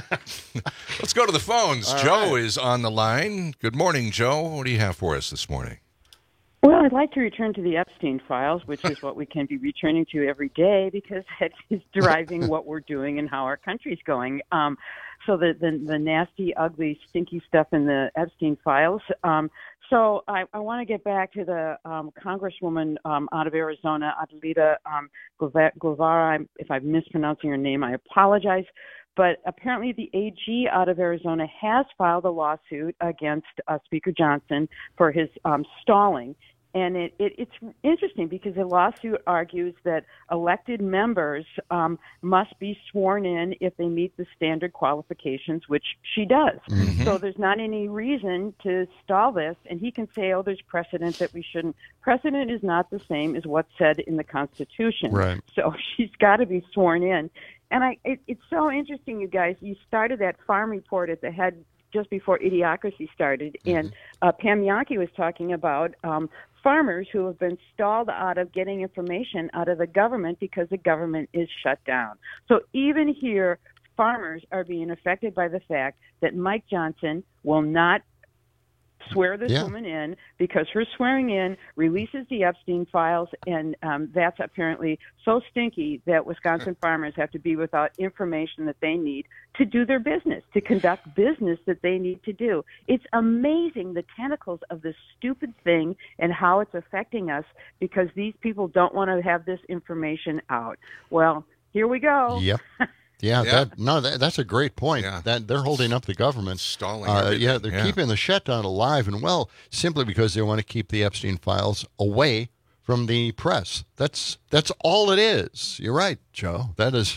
Let's go to the phones. All Joe right. is on the line. Good morning, Joe. What do you have for us this morning? Well, I'd like to return to the Epstein files, which is what we can be returning to every day because it is driving what we're doing and how our country's going. Um, so the, the the nasty, ugly, stinky stuff in the Epstein files. Um, so I, I want to get back to the um, Congresswoman um, out of Arizona, Adelita um, Guevara. If I'm mispronouncing her name, I apologize. But apparently the A G out of Arizona has filed a lawsuit against uh, Speaker Johnson for his um, stalling. And it, it, it's interesting because the lawsuit argues that elected members um, must be sworn in if they meet the standard qualifications, which she does. Mm-hmm. So there's not any reason to stall this. And he can say, oh, there's precedent that we shouldn't. Precedent is not the same as what's said in the Constitution. Right. So she's got to be sworn in. And I, it, it's so interesting, you guys. You started that farm report at the head just before Idiocracy started, Mm-hmm. and uh, Pam Yankee was talking about um, farmers who have been stalled out of getting information out of the government because the government is shut down. So even here, farmers are being affected by the fact that Mike Johnson will not swear this Yeah. woman in because her swearing in releases the Epstein files, and um, that's apparently so stinky that Wisconsin farmers have to be without information that they need to do their business, to conduct business that they need to do. It's amazing the tentacles of this stupid thing and how it's affecting us because these people don't want to have this information out. Well, here we go. Yep. Yeah, Yeah. that no, that, that's a great point. Yeah. That they're holding up the government, Stalling Uh, everything. yeah, they're Yeah. keeping the shutdown alive and well, simply because they want to keep the Epstein files away from the press. That's that's all it is. You're right, Joe. That is.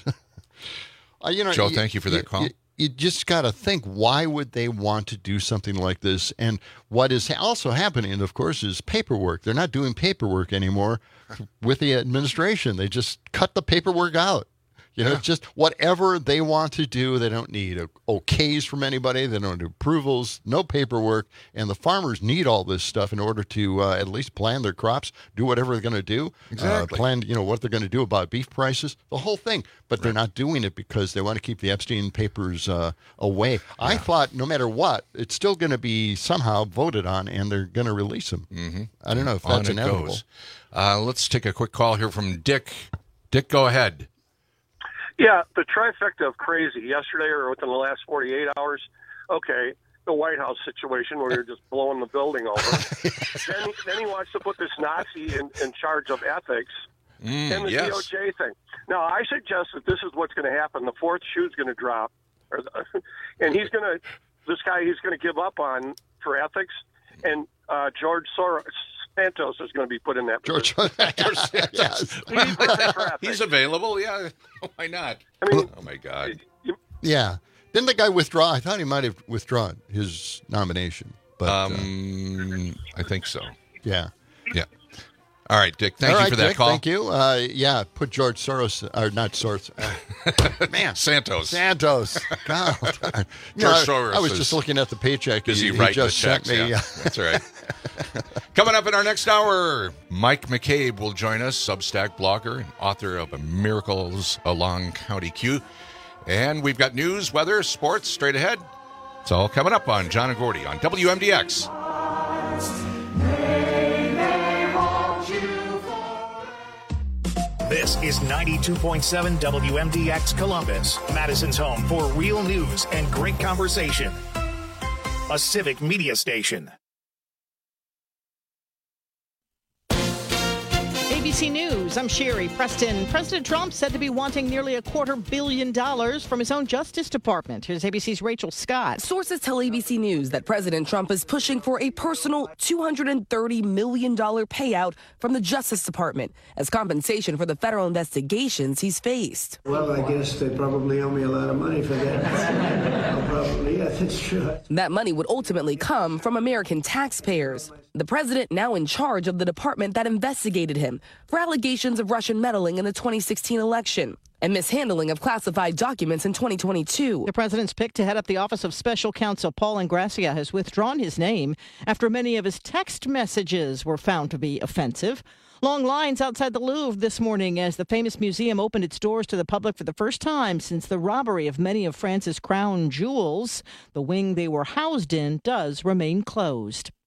uh, you know, Joe, thank you for that call. You, you just got to think, why would they want to do something like this? And what is also happening, of course, is paperwork. They're not doing paperwork anymore with the administration. They just cut the paperwork out. You know, Yeah. it's just whatever they want to do. They don't need okays from anybody. They don't need approvals, no paperwork. And the farmers need all this stuff in order to uh, at least plan their crops, do whatever they're going to do. Exactly. Uh, plan, you know, what they're going to do about beef prices, the whole thing. But they're not doing it because they want to keep the Epstein papers uh, away. I thought no matter what, it's still going to be somehow voted on and they're going to release them. Mm-hmm. I don't know if On that's it inevitable. goes. Uh, let's take a quick call here from Dick. Dick, go ahead. Yeah, the trifecta of crazy yesterday or within the last forty-eight hours. Okay, the White House situation where you're just blowing the building over. then, then he wants to put this Nazi in, in charge of ethics Mm, and the yes. D O J thing. Now, I suggest that this is what's going to happen. The fourth shoe's going to drop, or the, and he's going to, this guy he's going to give up on for ethics, and uh, George Soros, Santos is going to be put in that George, position. yes. He's available. Yeah, why not? I mean, oh my God. Yeah. Didn't the guy withdraw? I thought he might have withdrawn his nomination. But um, uh, I think so. Yeah. Yeah. All right, Dick. Thank All you right, for that Dick, call. Thank you. Uh, yeah, put George Soros, or not Soros. Uh, man, Santos. Santos. God. George No, I- Soros I was is just looking at the paycheck. Busy he, he writing just the checks. sent me. Yeah, that's all right. Coming up in our next hour, Mike McCabe will join us, Substack blogger and author of Miracles Along County Q. And we've got news, weather, sports straight ahead. It's all coming up on John and Gordy on W M D X. This is ninety-two point seven W M D X Columbus, Madison's home for real news and great conversation. A civic media station. A B C News, I'm Sherry Preston. President Trump said to be wanting nearly a quarter billion dollars from his own Justice Department. Here's A B C's Rachel Scott. Sources tell A B C News that President Trump is pushing for a personal two hundred thirty million dollars payout from the Justice Department as compensation for the federal investigations he's faced. Well, I guess they probably owe me a lot of money for that. I'll probably, yeah, that's true. That money would ultimately come from American taxpayers. The president now in charge of the department that investigated him for allegations of Russian meddling in the twenty sixteen election and mishandling of classified documents in twenty twenty-two. The president's pick to head up the Office of Special Counsel Paul Ingrassia has withdrawn his name after many of his text messages were found to be offensive. Long lines outside the Louvre this morning as the famous museum opened its doors to the public for the first time since the robbery of many of France's crown jewels. The wing they were housed in does remain closed.